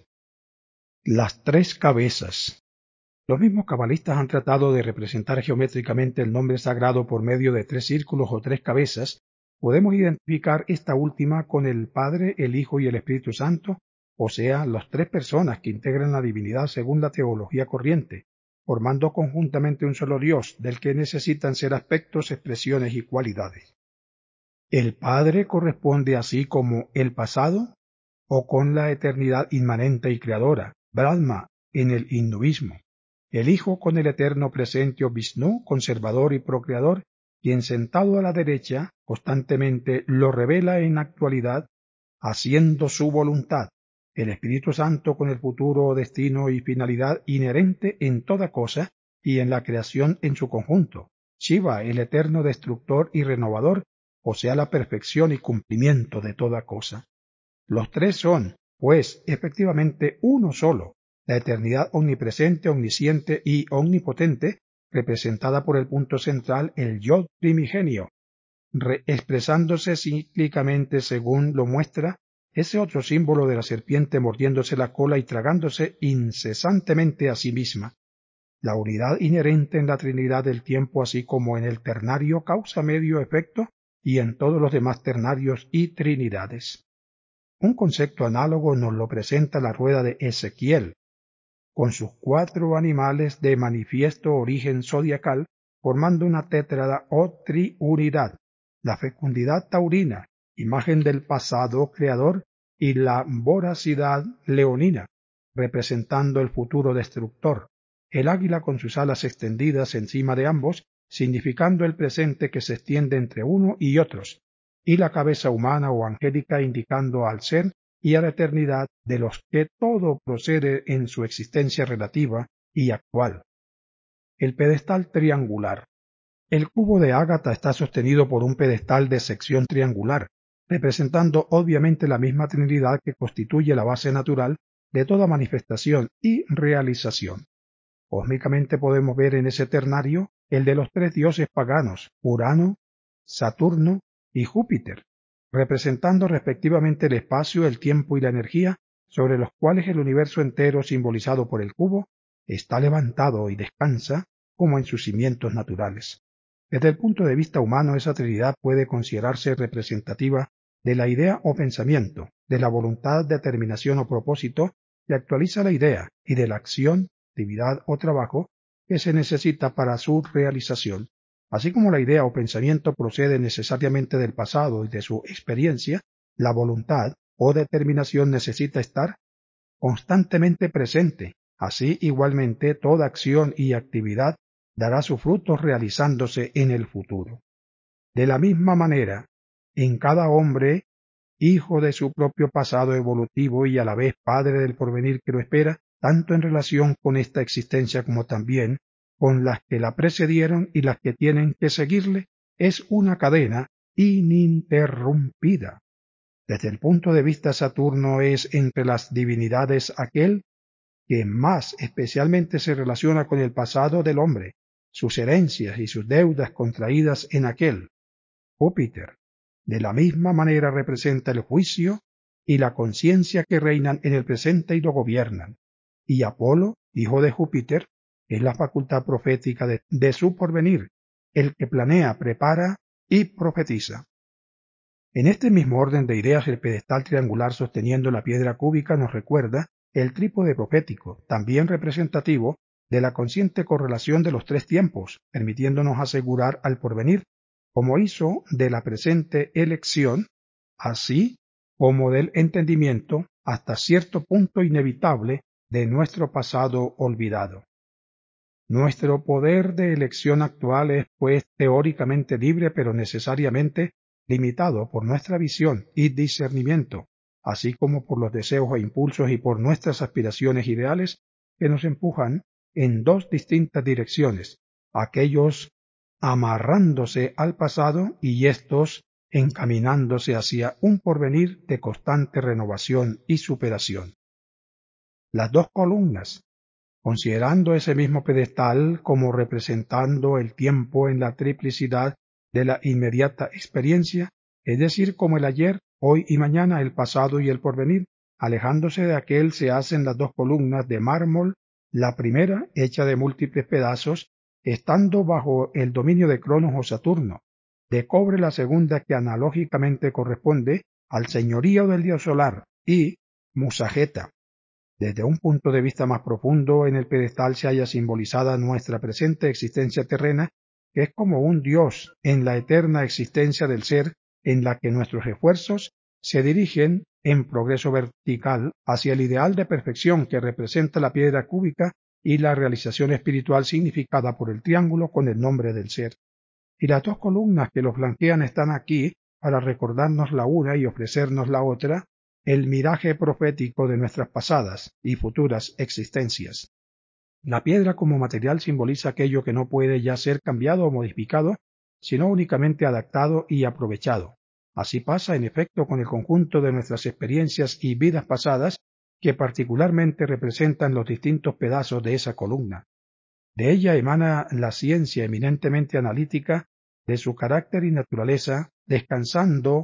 Las tres cabezas. Los mismos cabalistas han tratado de representar geométricamente el nombre sagrado por medio de tres círculos o tres cabezas. Podemos identificar esta última con el Padre, el Hijo y el Espíritu Santo, o sea, las tres personas que integran la divinidad según la teología corriente, formando conjuntamente un solo Dios, del que necesitan ser aspectos, expresiones y cualidades. El Padre corresponde así como el pasado, o con la eternidad inmanente y creadora, Brahma, en el hinduismo. El Hijo con el eterno presente o Vishnu, conservador y procreador, quien sentado a la derecha constantemente lo revela en actualidad, haciendo su voluntad. El Espíritu Santo con el futuro destino y finalidad inherente en toda cosa y en la creación en su conjunto. Shiva, el eterno destructor y renovador, o sea la perfección y cumplimiento de toda cosa. Los tres son, pues, efectivamente uno solo, la eternidad omnipresente, omnisciente y omnipotente, representada por el punto central, el Yod primigenio, expresándose cíclicamente según lo muestra ese otro símbolo de la serpiente mordiéndose la cola y tragándose incesantemente a sí misma. La unidad inherente en la Trinidad del tiempo, así como en el ternario, causa medio efecto y en todos los demás ternarios y trinidades. Un concepto análogo nos lo presenta la rueda de Ezequiel, con sus 4 animales de manifiesto origen zodiacal, formando una tétrada o triunidad, la fecundidad taurina, imagen del pasado creador, y la voracidad leonina, representando el futuro destructor, el águila con sus alas extendidas encima de ambos, significando el presente que se extiende entre uno y otros, y la cabeza humana o angélica indicando al ser y a la eternidad de los que todo procede en su existencia relativa y actual. El pedestal triangular. El cubo de ágata está sostenido por un pedestal de sección triangular, representando obviamente la misma Trinidad que constituye la base natural de toda manifestación y realización. Cósmicamente podemos ver en ese ternario el de los 3 dioses paganos, Urano, Saturno y Júpiter, representando respectivamente el espacio, el tiempo y la energía, sobre los cuales el universo entero, simbolizado por el cubo, está levantado y descansa como en sus cimientos naturales. Desde el punto de vista humano, esa Trinidad puede considerarse representativa de la idea o pensamiento, de la voluntad, determinación o propósito que actualiza la idea y de la acción, actividad o trabajo que se necesita para su realización. Así como la idea o pensamiento procede necesariamente del pasado y de su experiencia, la voluntad o determinación necesita estar constantemente presente. Así, igualmente, toda acción y actividad dará sus frutos realizándose en el futuro. De la misma manera, en cada hombre, hijo de su propio pasado evolutivo y a la vez padre del porvenir que lo espera, tanto en relación con esta existencia como también con las que la precedieron y las que tienen que seguirle, es una cadena ininterrumpida. Desde el punto de vista Saturno es entre las divinidades aquel que más especialmente se relaciona con el pasado del hombre, sus herencias y sus deudas contraídas en aquel. Júpiter, de la misma manera, representa el juicio y la conciencia que reinan en el presente y lo gobiernan. Y Apolo, hijo de Júpiter, es la facultad profética de su porvenir, el que planea, prepara y profetiza. En este mismo orden de ideas, el pedestal triangular sosteniendo la piedra cúbica nos recuerda el trípode profético, también representativo de la consciente correlación de los 3 tiempos, permitiéndonos asegurar al porvenir, como hizo de la presente elección, así como del entendimiento hasta cierto punto inevitable de nuestro pasado olvidado. Nuestro poder de elección actual es, pues, teóricamente libre, pero necesariamente limitado por nuestra visión y discernimiento, así como por los deseos e impulsos y por nuestras aspiraciones ideales que nos empujan en 2 distintas direcciones, aquellos amarrándose al pasado y estos encaminándose hacia un porvenir de constante renovación y superación. Las 2 columnas, considerando ese mismo pedestal como representando el tiempo en la triplicidad de la inmediata experiencia, es decir, como el ayer, hoy y mañana, el pasado y el porvenir, alejándose de aquel se hacen las 2 columnas de mármol, la primera hecha de múltiples pedazos, estando bajo el dominio de Cronos o Saturno, de cobre la segunda que analógicamente corresponde al señorío del dios solar, y Musageta. Desde un punto de vista más profundo, en el pedestal se halla simbolizada nuestra presente existencia terrena, que es como un Dios en la eterna existencia del ser, en la que nuestros esfuerzos se dirigen en progreso vertical hacia el ideal de perfección que representa la piedra cúbica y la realización espiritual significada por el triángulo con el nombre del ser. Y las 2 columnas que los flanquean están aquí para recordarnos la una y ofrecernos la otra, el miraje profético de nuestras pasadas y futuras existencias. La piedra como material simboliza aquello que no puede ya ser cambiado o modificado, sino únicamente adaptado y aprovechado. Así pasa, en efecto, con el conjunto de nuestras experiencias y vidas pasadas, que particularmente representan los distintos pedazos de esa columna. De ella emana la ciencia eminentemente analítica de su carácter y naturaleza, descansando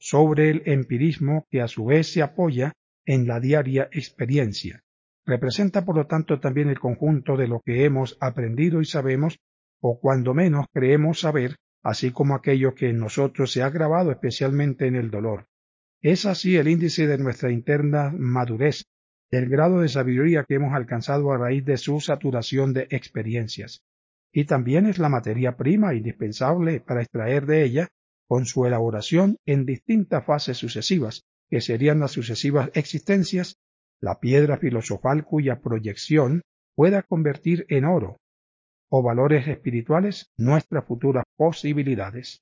sobre el empirismo que a su vez se apoya en la diaria experiencia. Representa por lo tanto también el conjunto de lo que hemos aprendido y sabemos, o cuando menos creemos saber, así como aquello que en nosotros se ha grabado especialmente en el dolor. Es así el índice de nuestra interna madurez, del grado de sabiduría que hemos alcanzado a raíz de su saturación de experiencias. Y también es la materia prima indispensable para extraer de ella, con su elaboración en distintas fases sucesivas, que serían las sucesivas existencias, la piedra filosofal cuya proyección pueda convertir en oro, o valores espirituales, nuestras futuras posibilidades.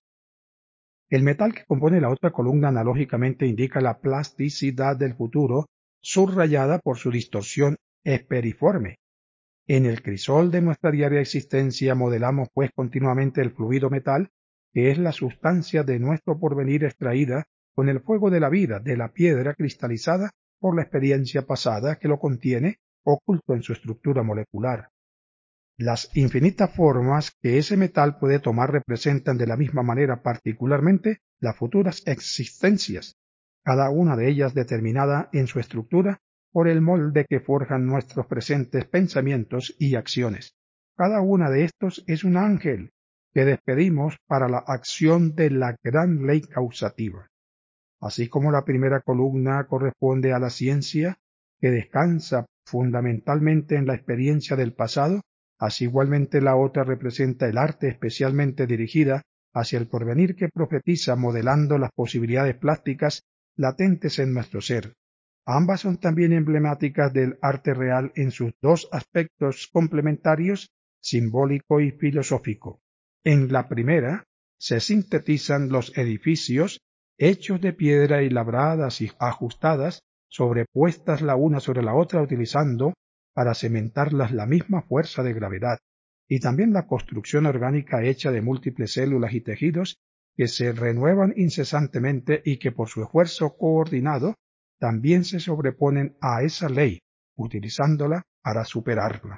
El metal que compone la otra columna analógicamente indica la plasticidad del futuro, subrayada por su distorsión esperiforme. En el crisol de nuestra diaria existencia modelamos pues continuamente el fluido metal, que es la sustancia de nuestro porvenir extraída con el fuego de la vida de la piedra cristalizada por la experiencia pasada que lo contiene, oculto en su estructura molecular. Las infinitas formas que ese metal puede tomar representan de la misma manera particularmente las futuras existencias, cada una de ellas determinada en su estructura por el molde que forjan nuestros presentes pensamientos y acciones. Cada una de estos es un ángel que despedimos para la acción de la gran ley causativa. Así como la primera columna corresponde a la ciencia, que descansa fundamentalmente en la experiencia del pasado, así igualmente la otra representa el arte especialmente dirigida hacia el porvenir que profetiza modelando las posibilidades plásticas latentes en nuestro ser. Ambas son también emblemáticas del arte real en sus dos aspectos complementarios, simbólico y filosófico. En la primera se sintetizan los edificios hechos de piedra y labradas y ajustadas, sobrepuestas la una sobre la otra utilizando para cementarlas la misma fuerza de gravedad, y también la construcción orgánica hecha de múltiples células y tejidos que se renuevan incesantemente y que por su esfuerzo coordinado también se sobreponen a esa ley, utilizándola para superarla.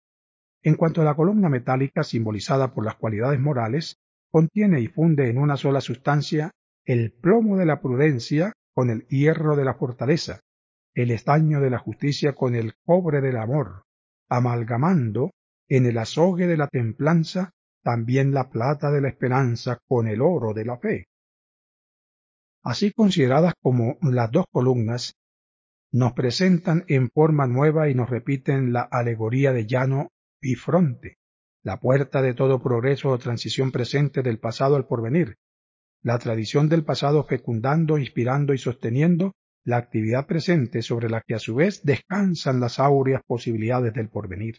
En cuanto a la columna metálica simbolizada por las cualidades morales, contiene y funde en una sola sustancia el plomo de la prudencia con el hierro de la fortaleza, el estaño de la justicia con el cobre del amor, amalgamando en el azogue de la templanza también la plata de la esperanza con el oro de la fe. Así consideradas como las dos columnas, nos presentan en forma nueva y nos repiten la alegoría de llano bifronte, la puerta de todo progreso o transición presente del pasado al porvenir, la tradición del pasado fecundando, inspirando y sosteniendo la actividad presente sobre la que a su vez descansan las áureas posibilidades del porvenir.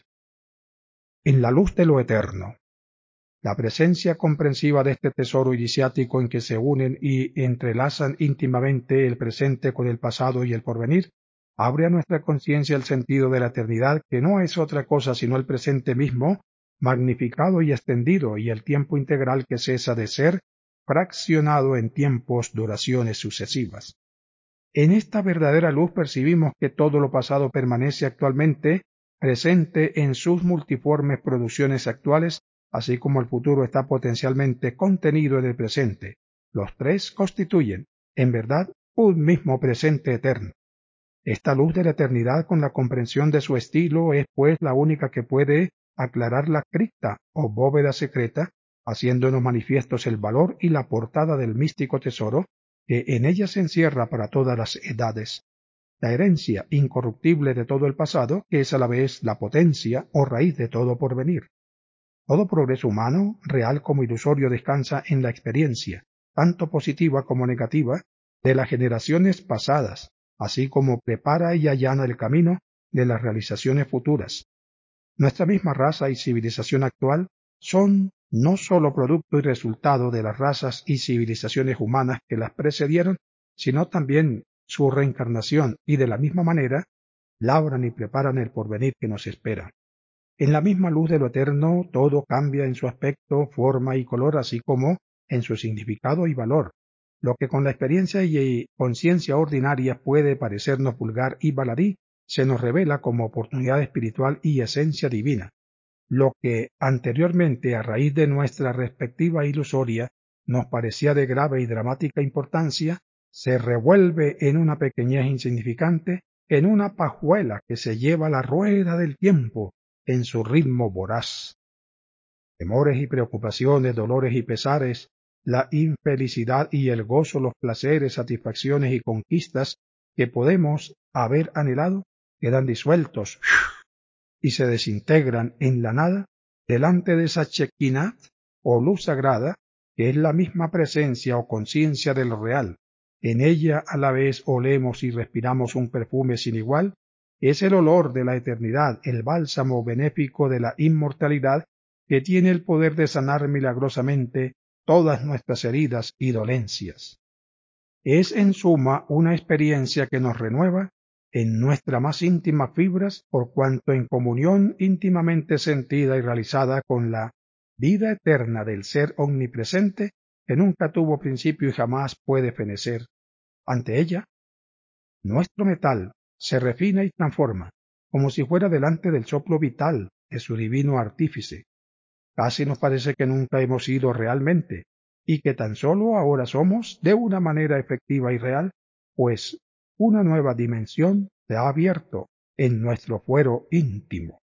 En la luz de lo eterno, la presencia comprensiva de este tesoro iniciático en que se unen y entrelazan íntimamente el presente con el pasado y el porvenir, abre a nuestra conciencia el sentido de la eternidad, que no es otra cosa sino el presente mismo, magnificado y extendido, y el tiempo integral que cesa de ser, fraccionado en tiempos, duraciones sucesivas. En esta verdadera luz percibimos que todo lo pasado permanece actualmente presente en sus multiformes producciones actuales, así como el futuro está potencialmente contenido en el presente. Los tres constituyen, en verdad, un mismo presente eterno. Esta luz de la eternidad con la comprensión de su estilo es pues la única que puede aclarar la cripta o bóveda secreta, haciéndonos manifiestos el valor y la portada del místico tesoro que en ella se encierra para todas las edades. La herencia incorruptible de todo el pasado, que es a la vez la potencia o raíz de todo porvenir. Todo progreso humano, real como ilusorio, descansa en la experiencia, tanto positiva como negativa, de las generaciones pasadas, así como prepara y allana el camino de las realizaciones futuras. Nuestra misma raza y civilización actual son no sólo producto y resultado de las razas y civilizaciones humanas que las precedieron, sino también su reencarnación, y de la misma manera labran y preparan el porvenir que nos espera. En la misma luz de lo eterno todo cambia en su aspecto, forma y color, así como en su significado y valor. Lo que con la experiencia y conciencia ordinaria puede parecernos vulgar y baladí, se nos revela como oportunidad espiritual y esencia divina. Lo que anteriormente, a raíz de nuestra respectiva ilusoria, nos parecía de grave y dramática importancia, se revuelve en una pequeñez insignificante, en una pajuela que se lleva la rueda del tiempo en su ritmo voraz. Temores y preocupaciones, dolores y pesares, la infelicidad y el gozo, los placeres, satisfacciones y conquistas que podemos haber anhelado, quedan disueltos y se desintegran en la nada delante de esa Shekinah o luz sagrada que es la misma presencia o conciencia de lo real. En ella a la vez olemos y respiramos un perfume sin igual, es el olor de la eternidad, el bálsamo benéfico de la inmortalidad que tiene el poder de sanar milagrosamente todas nuestras heridas y dolencias. Es en suma una experiencia que nos renueva en nuestras más íntimas fibras por cuanto en comunión íntimamente sentida y realizada con la vida eterna del Ser omnipresente que nunca tuvo principio y jamás puede fenecer. Ante ella, nuestro metal se refina y transforma, como si fuera delante del soplo vital de su divino artífice. Casi nos parece que nunca hemos sido realmente, y que tan solo ahora somos de una manera efectiva y real, pues una nueva dimensión se ha abierto en nuestro fuero íntimo.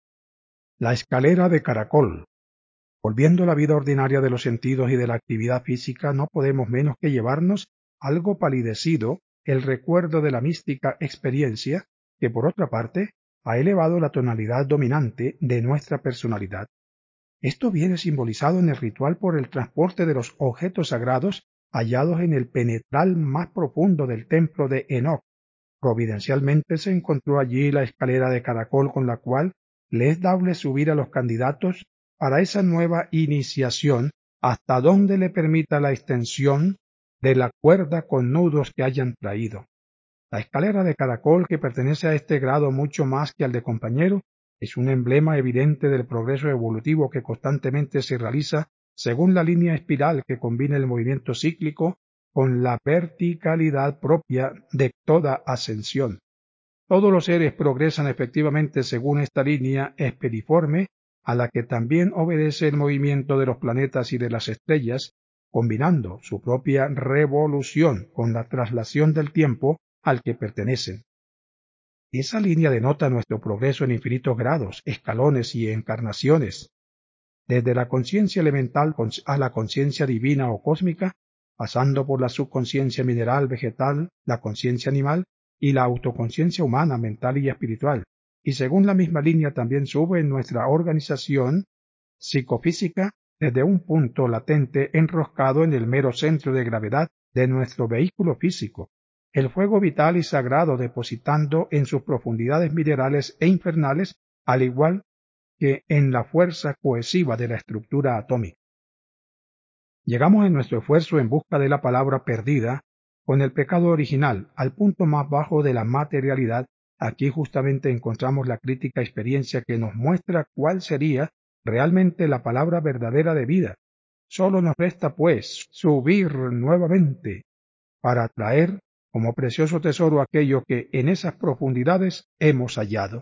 La escalera de caracol. Volviendo a la vida ordinaria de los sentidos y de la actividad física, no podemos menos que llevarnos algo palidecido el recuerdo de la mística experiencia que, por otra parte, ha elevado la tonalidad dominante de nuestra personalidad. Esto viene simbolizado en el ritual por el transporte de los objetos sagrados hallados en el penetral más profundo del templo de Enoch. Providencialmente se encontró allí la escalera de caracol con la cual le es dable subir a los candidatos para esa nueva iniciación hasta donde le permita la extensión de la cuerda con nudos que hayan traído. La escalera de caracol, que pertenece a este grado mucho más que al de compañero, es un emblema evidente del progreso evolutivo que constantemente se realiza según la línea espiral que combina el movimiento cíclico con la verticalidad propia de toda ascensión. Todos los seres progresan efectivamente según esta línea espiriforme a la que también obedece el movimiento de los planetas y de las estrellas, combinando su propia revolución con la traslación del tiempo al que pertenecen. Esa línea denota nuestro progreso en infinitos grados, escalones y encarnaciones, desde la conciencia elemental a la conciencia divina o cósmica, pasando por la subconsciencia mineral, vegetal, la conciencia animal y la autoconciencia humana, mental y espiritual, y según la misma línea también sube en nuestra organización psicofísica desde un punto latente enroscado en el mero centro de gravedad de nuestro vehículo físico, el fuego vital y sagrado depositando en sus profundidades minerales e infernales, al igual que en la fuerza cohesiva de la estructura atómica. Llegamos en nuestro esfuerzo en busca de la palabra perdida, con el pecado original, al punto más bajo de la materialidad. Aquí justamente encontramos la crítica experiencia que nos muestra cuál sería realmente la palabra verdadera de vida. Solo nos resta, pues, subir nuevamente para traer como precioso tesoro aquello que en esas profundidades hemos hallado.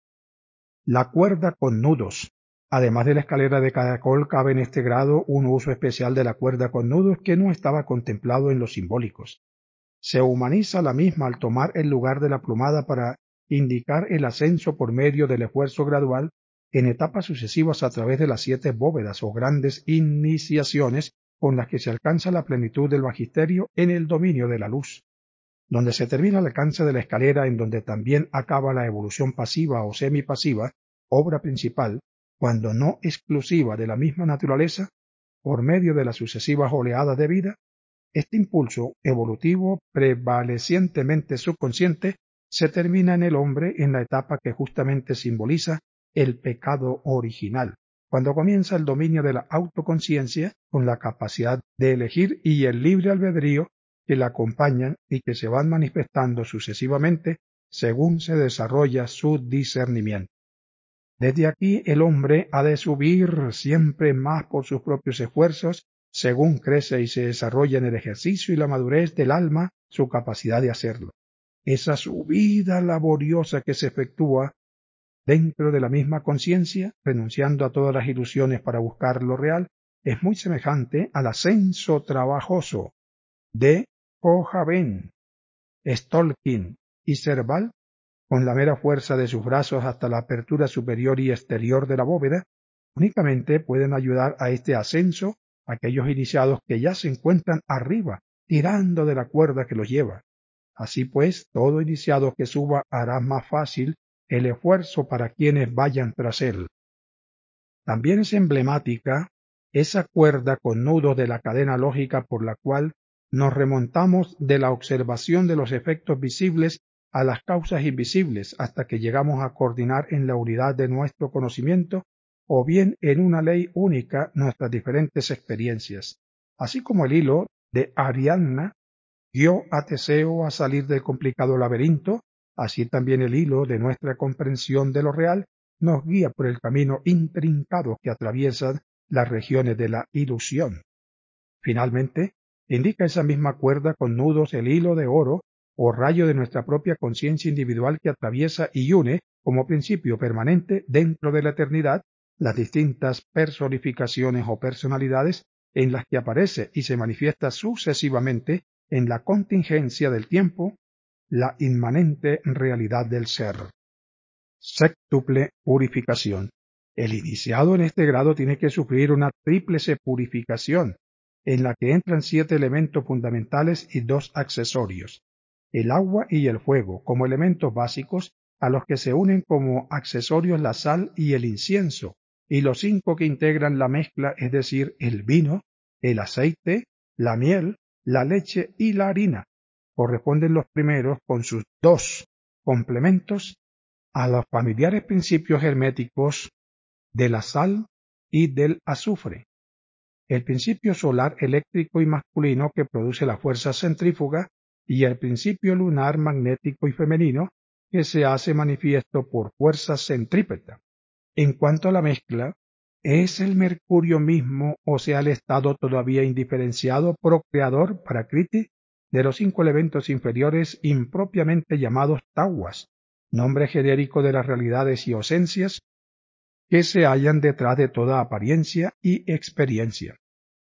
La cuerda con nudos. Además de la escalera de caracol, cabe en este grado un uso especial de la cuerda con nudos que no estaba contemplado en los simbólicos. Se humaniza la misma al tomar el lugar de la plumada para indicar el ascenso por medio del esfuerzo gradual en etapas sucesivas a través de las 7 bóvedas o grandes iniciaciones con las que se alcanza la plenitud del magisterio en el dominio de la luz, donde se termina el alcance de la escalera, en donde también acaba la evolución pasiva o semipasiva, obra principal, cuando no exclusiva de la misma naturaleza, por medio de las sucesivas oleadas de vida. Este impulso evolutivo prevalecientemente subconsciente se termina en el hombre en la etapa que justamente simboliza el pecado original, cuando comienza el dominio de la autoconciencia con la capacidad de elegir y el libre albedrío que la acompañan y que se van manifestando sucesivamente según se desarrolla su discernimiento. Desde aquí el hombre ha de subir siempre más por sus propios esfuerzos, según crece y se desarrolla en el ejercicio y la madurez del alma su capacidad de hacerlo. Esa subida laboriosa que se efectúa dentro de la misma conciencia, renunciando a todas las ilusiones para buscar lo real, es muy semejante al ascenso trabajoso de Kojaben, Stolkin y Serval, con la mera fuerza de sus brazos hasta la apertura superior y exterior de la bóveda, únicamente pueden ayudar a este ascenso aquellos iniciados que ya se encuentran arriba, tirando de la cuerda que los lleva. Así pues, todo iniciado que suba hará más fácil el esfuerzo para quienes vayan tras él. También es emblemática esa cuerda con nudos de la cadena lógica por la cual nos remontamos de la observación de los efectos visibles a las causas invisibles hasta que llegamos a coordinar en la unidad de nuestro conocimiento o bien en una ley única nuestras diferentes experiencias. Así como el hilo de Ariadna guió a Teseo a salir del complicado laberinto, así también el hilo de nuestra comprensión de lo real nos guía por el camino intrincado que atraviesan las regiones de la ilusión. Finalmente, indica esa misma cuerda con nudos el hilo de oro o rayo de nuestra propia conciencia individual que atraviesa y une como principio permanente dentro de la eternidad las distintas personificaciones o personalidades en las que aparece y se manifiesta sucesivamente en la contingencia del tiempo la inmanente realidad del ser. Séptuple purificación. El iniciado en este grado tiene que sufrir una tríplice purificación, en la que entran 7 elementos fundamentales y 2 accesorios, el agua y el fuego, como elementos básicos, a los que se unen como accesorios la sal y el incienso, y los 5 que integran la mezcla, es decir, el vino, el aceite, la miel, la leche y la harina. Corresponden los primeros con sus 2 complementos a los familiares principios herméticos de la sal y del azufre. El principio solar eléctrico y masculino que produce la fuerza centrífuga y el principio lunar magnético y femenino que se hace manifiesto por fuerza centrípeta. En cuanto a la mezcla, es el mercurio mismo, o sea, el estado todavía indiferenciado procreador Prakriti de los 5 elementos inferiores impropiamente llamados tawas, nombre genérico de las realidades y ausencias que se hallan detrás de toda apariencia y experiencia.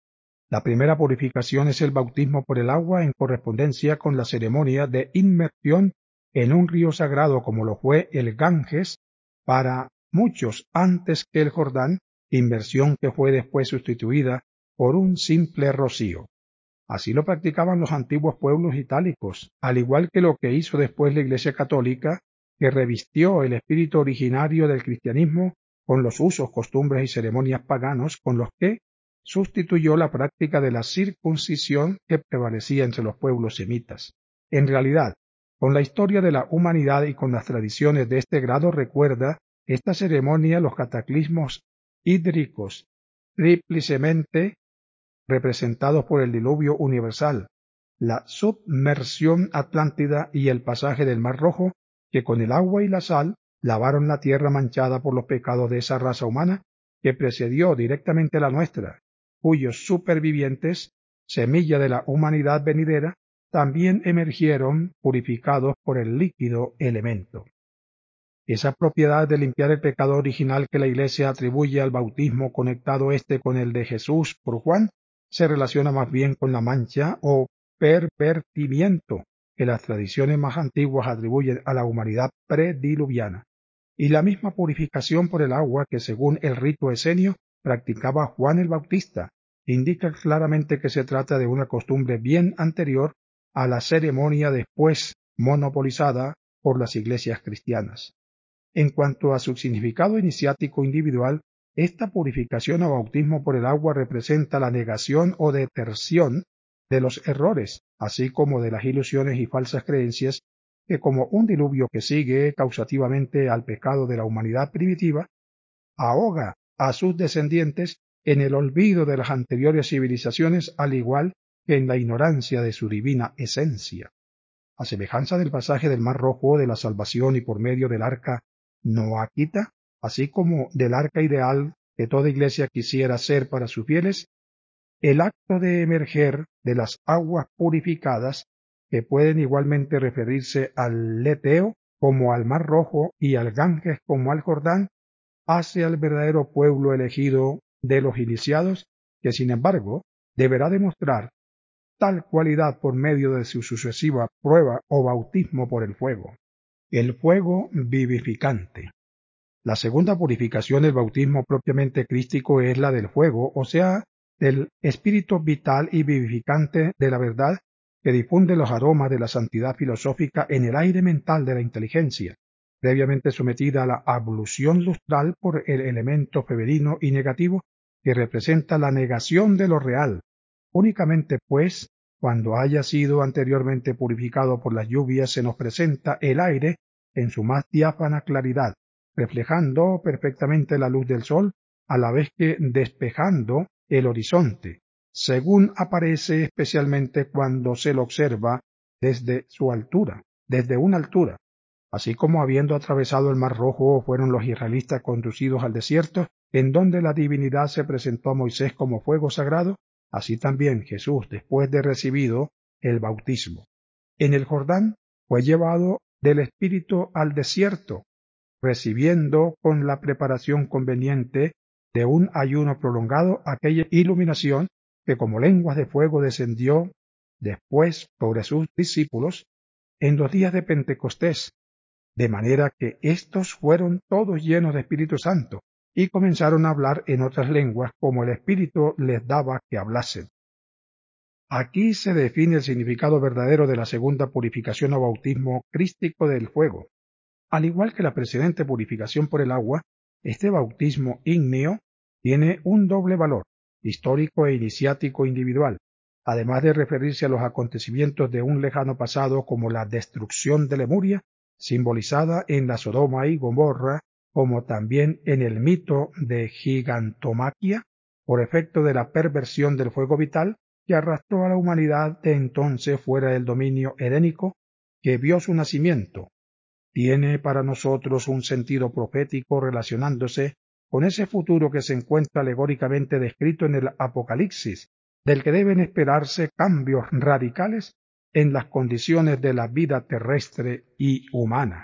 La primera purificación es el bautismo por el agua en correspondencia con la ceremonia de inmersión en un río sagrado como lo fue el Ganges para muchos antes que el Jordán, inmersión que fue después sustituida por un simple rocío. Así lo practicaban los antiguos pueblos itálicos, al igual que lo que hizo después la Iglesia católica, que revistió el espíritu originario del cristianismo con los usos, costumbres y ceremonias paganos con los que sustituyó la práctica de la circuncisión que prevalecía entre los pueblos semitas. En realidad, con la historia de la humanidad y con las tradiciones de este grado recuerda esta ceremonia los cataclismos hídricos tríplicemente representados por el diluvio universal, la submersión atlántida y el pasaje del Mar Rojo, que con el agua y la sal lavaron la tierra manchada por los pecados de esa raza humana que precedió directamente a la nuestra, cuyos supervivientes, semilla de la humanidad venidera, también emergieron purificados por el líquido elemento. Esa propiedad de limpiar el pecado original que la Iglesia atribuye al bautismo conectado con el de Jesús por Juan, se relaciona más bien con la mancha o pervertimiento que las tradiciones más antiguas atribuyen a la humanidad prediluviana, y la misma purificación por el agua que según el rito esenio practicaba Juan el Bautista, indica claramente que se trata de una costumbre bien anterior a la ceremonia después monopolizada por las iglesias cristianas. En cuanto a su significado iniciático individual, esta purificación o bautismo por el agua representa la negación o detersión de los errores, así como de las ilusiones y falsas creencias que, como un diluvio que sigue causativamente al pecado de la humanidad primitiva, ahoga a sus descendientes en el olvido de las anteriores civilizaciones, al igual que en la ignorancia de su divina esencia. A semejanza del pasaje del Mar Rojo de la salvación y por medio del arca noáquita, así como del arca ideal que toda iglesia quisiera ser para sus fieles, el acto de emerger de las aguas purificadas, que pueden igualmente referirse al Leteo como al Mar Rojo y al Ganges como al Jordán, hace al verdadero pueblo elegido de los iniciados, que sin embargo deberá demostrar tal cualidad por medio de su sucesiva prueba o bautismo por el fuego. El fuego vivificante. La segunda purificación del bautismo propiamente crístico es la del fuego, o sea, del espíritu vital y vivificante de la verdad que difunde los aromas de la santidad filosófica en el aire mental de la inteligencia, previamente sometida a la ablución lustral por el elemento femenino y negativo que representa la negación de lo real. Únicamente, pues, cuando haya sido anteriormente purificado por las lluvias, se nos presenta el aire en su más diáfana claridad, reflejando perfectamente la luz del sol, a la vez que despejando el horizonte, según aparece especialmente cuando se lo observa desde su altura, desde una altura. Así como habiendo atravesado el Mar Rojo fueron los israelitas conducidos al desierto, en donde la divinidad se presentó a Moisés como fuego sagrado, así también Jesús, después de recibido el bautismo en el Jordán, fue llevado del Espíritu al desierto, recibiendo con la preparación conveniente de un ayuno prolongado aquella iluminación que como lenguas de fuego descendió después sobre sus discípulos en los días de Pentecostés, de manera que éstos fueron todos llenos de Espíritu Santo y comenzaron a hablar en otras lenguas como el Espíritu les daba que hablasen. Aquí se define el significado verdadero de la segunda purificación o bautismo crístico del fuego. Al igual que la precedente purificación por el agua, este bautismo ígneo tiene un doble valor, histórico e iniciático individual, además de referirse a los acontecimientos de un lejano pasado como la destrucción de Lemuria, simbolizada en la Sodoma y Gomorra, como también en el mito de Gigantomaquia, por efecto de la perversión del fuego vital que arrastró a la humanidad de entonces fuera del dominio helénico, que vio su nacimiento. Tiene para nosotros un sentido profético relacionándose con ese futuro que se encuentra alegóricamente descrito en el Apocalipsis, del que deben esperarse cambios radicales en las condiciones de la vida terrestre y humana.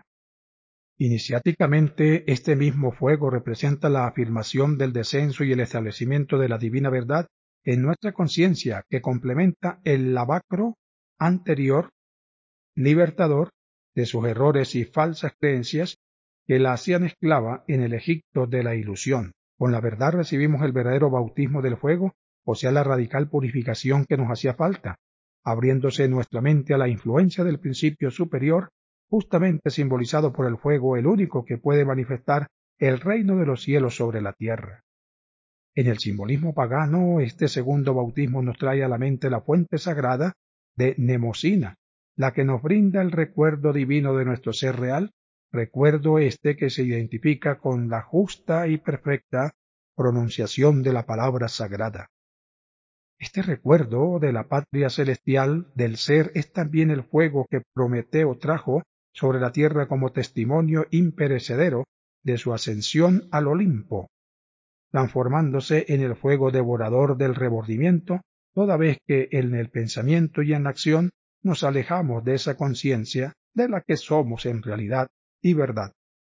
Iniciáticamente, este mismo fuego representa la afirmación del descenso y el establecimiento de la divina verdad en nuestra conciencia, que complementa el lavacro anterior, libertador de sus errores y falsas creencias que la hacían esclava en el Egipto de la ilusión. Con la verdad recibimos el verdadero bautismo del fuego, o sea, la radical purificación que nos hacía falta, abriéndose nuestra mente a la influencia del principio superior, justamente simbolizado por el fuego, el único que puede manifestar el reino de los cielos sobre la tierra. En el simbolismo pagano, este segundo bautismo nos trae a la mente la fuente sagrada de Nemosina, la que nos brinda el recuerdo divino de nuestro ser real, recuerdo este que se identifica con la justa y perfecta pronunciación de la palabra sagrada. Este recuerdo de la patria celestial del ser es también el fuego que Prometeo trajo sobre la tierra como testimonio imperecedero de su ascensión al Olimpo, transformándose en el fuego devorador del remordimiento, toda vez que en el pensamiento y en la acción nos alejamos de esa conciencia de la que somos en realidad y verdad.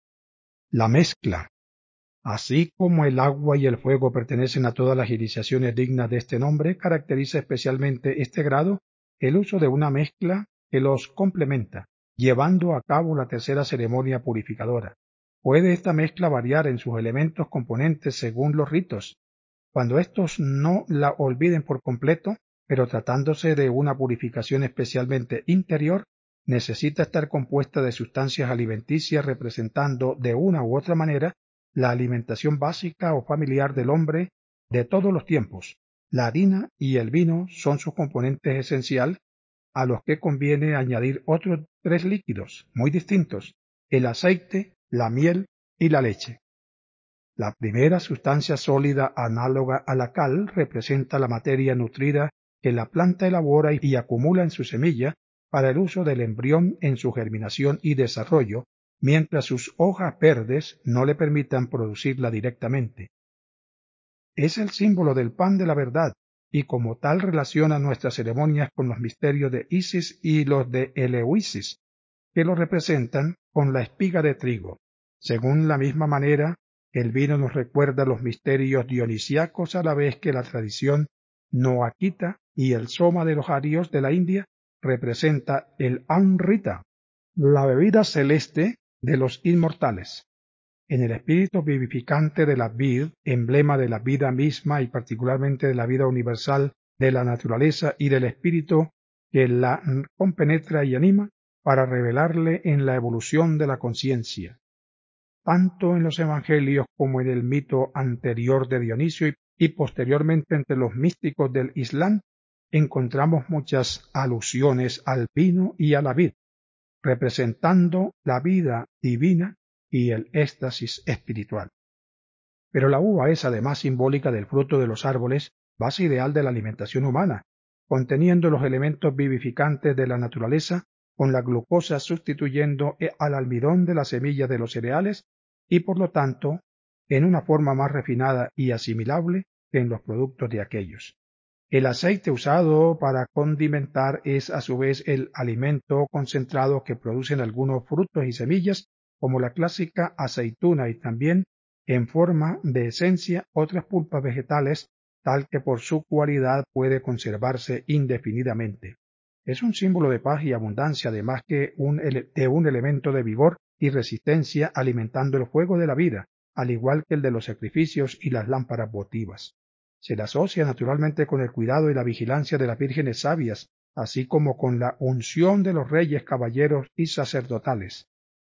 La mezcla. Así como el agua y el fuego pertenecen a todas las iniciaciones dignas de este nombre, caracteriza especialmente este grado el uso de una mezcla que los complementa, llevando a cabo la tercera ceremonia purificadora. Puede esta mezcla variar en sus elementos componentes según los ritos, cuando éstos no la olviden por completo, pero tratándose de una purificación especialmente interior, necesita estar compuesta de sustancias alimenticias representando de una u otra manera la alimentación básica o familiar del hombre de todos los tiempos. La harina y el vino son sus componentes esenciales, a los que conviene añadir otros tres líquidos muy distintos: el aceite, la miel y la leche. La primera sustancia sólida análoga a la cal representa la materia nutrida que la planta elabora y acumula en su semilla para el uso del embrión en su germinación y desarrollo, mientras sus hojas verdes no le permitan producirla directamente. Es el símbolo del pan de la verdad, y como tal relaciona nuestras ceremonias con los misterios de Isis y los de Eleusis, que lo representan con la espiga de trigo. Según la misma manera, el vino nos recuerda los misterios dionisíacos a la vez que la tradición noaquita y el soma de los arios de la India representa el Amrita, la bebida celeste de los inmortales. En el espíritu vivificante de la vid, emblema de la vida misma y particularmente de la vida universal de la naturaleza y del espíritu que la compenetra y anima para revelarle en la evolución de la conciencia. Tanto en los evangelios como en el mito anterior de Dionisio y posteriormente entre los místicos del Islam, encontramos muchas alusiones al vino y a la vid, representando la vida divina y el éxtasis espiritual. Pero la uva es además simbólica del fruto de los árboles, base ideal de la alimentación humana, conteniendo los elementos vivificantes de la naturaleza, con la glucosa sustituyendo al almidón de las semillas de los cereales y por lo tanto en una forma más refinada y asimilable que en los productos de aquellos. El aceite usado para condimentar es a su vez el alimento concentrado que producen algunos frutos y semillas, como la clásica aceituna, y también en forma de esencia otras pulpas vegetales, tal que por su cualidad puede conservarse indefinidamente. Es un símbolo de paz y abundancia, además que de un elemento de vigor y resistencia alimentando el fuego de la vida, al igual que el de los sacrificios y las lámparas votivas. Se le asocia naturalmente con el cuidado y la vigilancia de las vírgenes sabias, así como con la unción de los reyes, caballeros y sacerdotales.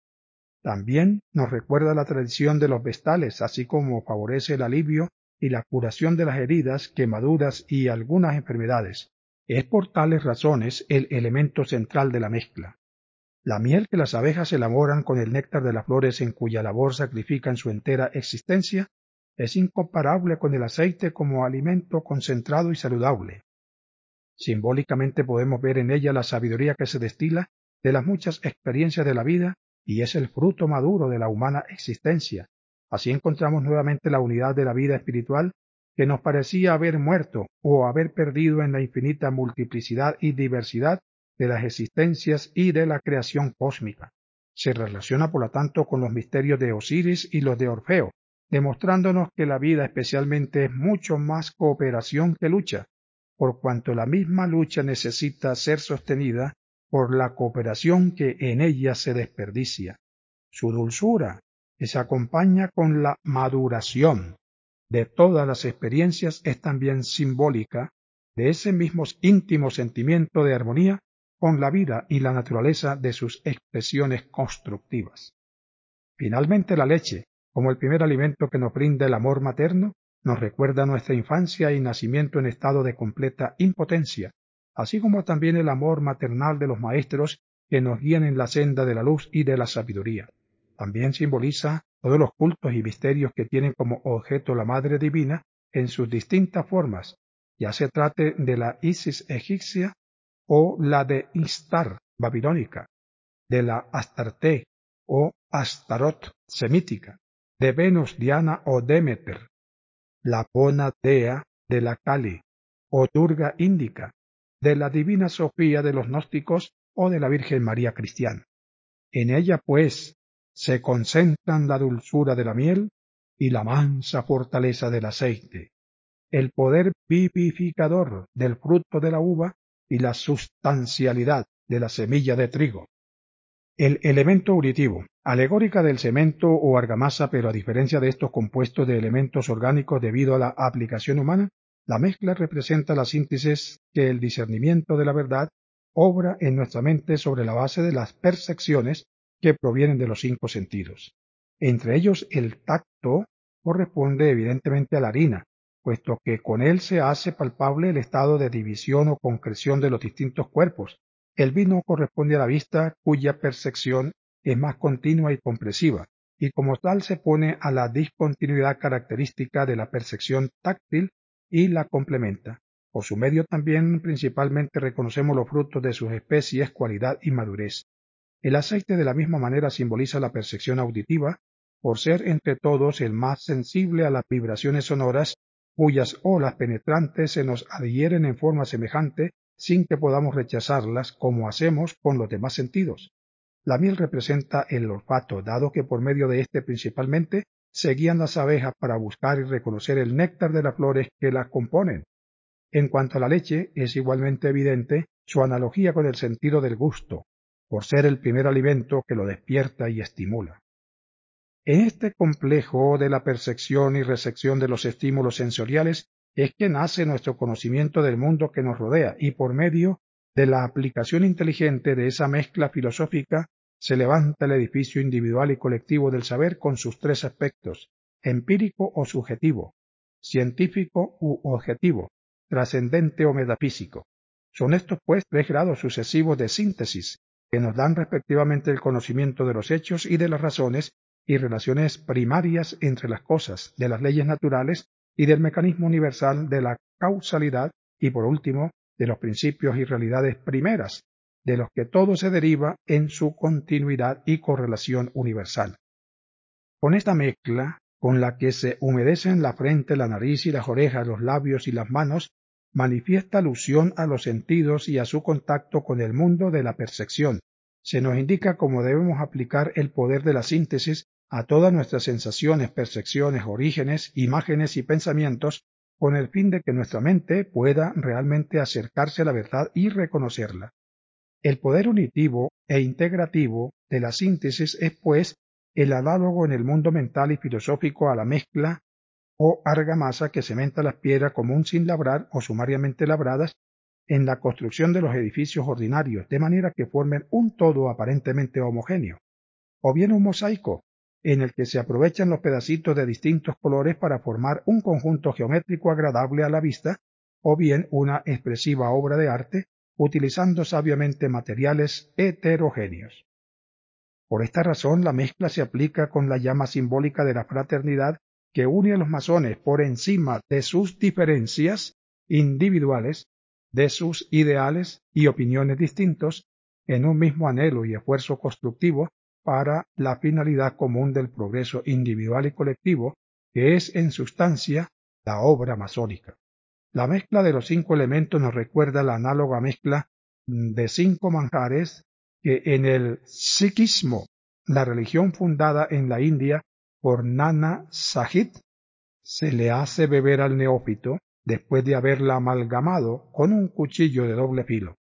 También nos recuerda la tradición de los vestales, así como favorece el alivio y la curación de las heridas, quemaduras y algunas enfermedades. Es por tales razones el elemento central de la mezcla. La miel que las abejas elaboran con el néctar de las flores en cuya labor sacrifican su entera existencia es incomparable con el aceite como alimento concentrado y saludable. Simbólicamente podemos ver en ella la sabiduría que se destila de las muchas experiencias de la vida y es el fruto maduro de la humana existencia. Así encontramos nuevamente la unidad de la vida espiritual que nos parecía haber muerto o haber perdido en la infinita multiplicidad y diversidad de las existencias y de la creación cósmica. Se relaciona por lo tanto con los misterios de Osiris y los de Orfeo, demostrándonos que la vida especialmente es mucho más cooperación que lucha, por cuanto la misma lucha necesita ser sostenida por la cooperación que en ella se desperdicia. Su dulzura, que se acompaña con la maduración de todas las experiencias, es también simbólica de ese mismo íntimo sentimiento de armonía con la vida y la naturaleza de sus expresiones constructivas. Finalmente, la leche, como el primer alimento que nos brinda el amor materno, nos recuerda nuestra infancia y nacimiento en estado de completa impotencia, así como también el amor maternal de los maestros que nos guían en la senda de la luz y de la sabiduría. También simboliza todos los cultos y misterios que tienen como objeto la Madre Divina en sus distintas formas, ya se trate de la Isis egipcia o la de Istar babilónica, de la Astarte o Astarot semítica, de Venus, Diana o Demeter, la Bona Dea de la Kali o Durga índica, de la Divina Sofía de los gnósticos o de la Virgen María cristiana. En ella, pues, se concentran la dulzura de la miel y la mansa fortaleza del aceite, el poder vivificador del fruto de la uva y la sustancialidad de la semilla de trigo. El elemento auditivo, alegórica del cemento o argamasa, pero a diferencia de estos compuestos de elementos orgánicos debido a la aplicación humana, la mezcla representa la síntesis que el discernimiento de la verdad obra en nuestra mente sobre la base de las percepciones que provienen de los 5 sentidos. Entre ellos, el tacto corresponde evidentemente a la harina, puesto que con él se hace palpable el estado de división o concreción de los distintos cuerpos. El vino corresponde a la vista, cuya percepción es más continua y compresiva, y como tal se pone a la discontinuidad característica de la percepción táctil y la complementa. Por su medio también principalmente reconocemos los frutos de sus especies, cualidad y madurez. El aceite de la misma manera simboliza la percepción auditiva, por ser entre todos el más sensible a las vibraciones sonoras, cuyas olas penetrantes se nos adhieren en forma semejante sin que podamos rechazarlas como hacemos con los demás sentidos. La miel representa el olfato, dado que por medio de éste principalmente se guían las abejas para buscar y reconocer el néctar de las flores que las componen. En cuanto a la leche, es igualmente evidente su analogía con el sentido del gusto, por ser el primer alimento que lo despierta y estimula. En este complejo de la percepción y recepción de los estímulos sensoriales es que nace nuestro conocimiento del mundo que nos rodea y por medio de la aplicación inteligente de esa mezcla filosófica se levanta el edificio individual y colectivo del saber con sus tres aspectos, empírico o subjetivo, científico u objetivo, trascendente o metafísico. Son estos, pues, tres grados sucesivos de síntesis que nos dan respectivamente el conocimiento de los hechos y de las razones y relaciones primarias entre las cosas, de las leyes naturales y del mecanismo universal de la causalidad y, por último, de los principios y realidades primeras, de los que todo se deriva en su continuidad y correlación universal. Con esta mezcla, con la que se humedecen la frente, la nariz y las orejas, los labios y las manos, manifiesta alusión a los sentidos y a su contacto con el mundo de la percepción. Se nos indica cómo debemos aplicar el poder de la síntesis a todas nuestras sensaciones, percepciones, orígenes, imágenes y pensamientos, con el fin de que nuestra mente pueda realmente acercarse a la verdad y reconocerla. El poder unitivo e integrativo de la síntesis es, pues, el análogo en el mundo mental y filosófico a la mezcla o argamasa que cementa las piedras común sin labrar o sumariamente labradas en la construcción de los edificios ordinarios, de manera que formen un todo aparentemente homogéneo, o bien un mosaico, en el que se aprovechan los pedacitos de distintos colores para formar un conjunto geométrico agradable a la vista, o bien una expresiva obra de arte, utilizando sabiamente materiales heterogéneos. Por esta razón, la mezcla se aplica con la llama simbólica de la fraternidad que une a los masones por encima de sus diferencias individuales, de sus ideales y opiniones distintos, en un mismo anhelo y esfuerzo constructivo para la finalidad común del progreso individual y colectivo, que es en sustancia la obra masónica. La mezcla de los 5 elementos nos recuerda la análoga mezcla de 5 manjares que en el sikhismo, la religión fundada en la India por Nana Sahib, se le hace beber al neófito después de haberla amalgamado con un cuchillo de doble filo.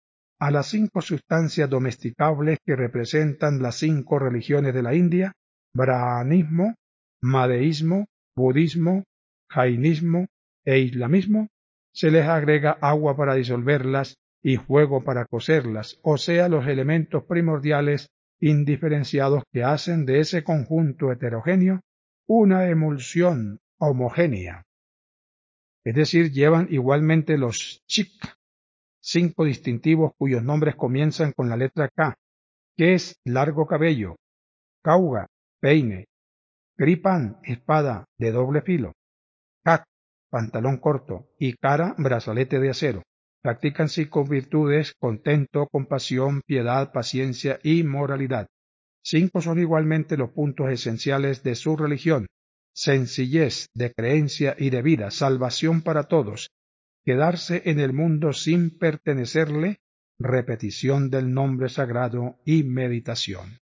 A las 5 sustancias domesticables que representan las 5 religiones de la India, brahmanismo, madeísmo, budismo, jainismo e islamismo, se les agrega agua para disolverlas y fuego para cocerlas, o sea, los elementos primordiales indiferenciados que hacen de ese conjunto heterogéneo una emulsión homogénea. Es decir, llevan igualmente los chik, 5 distintivos cuyos nombres comienzan con la letra K, que es largo cabello, cauga, peine, kripan, espada de doble filo, kak, pantalón corto, y kara, brazalete de acero. Practican 5 virtudes: contento, compasión, piedad, paciencia y moralidad. 5 son igualmente los puntos esenciales de su religión: sencillez de creencia y de vida, salvación para todos, quedarse en el mundo sin pertenecerle, repetición del nombre sagrado y meditación.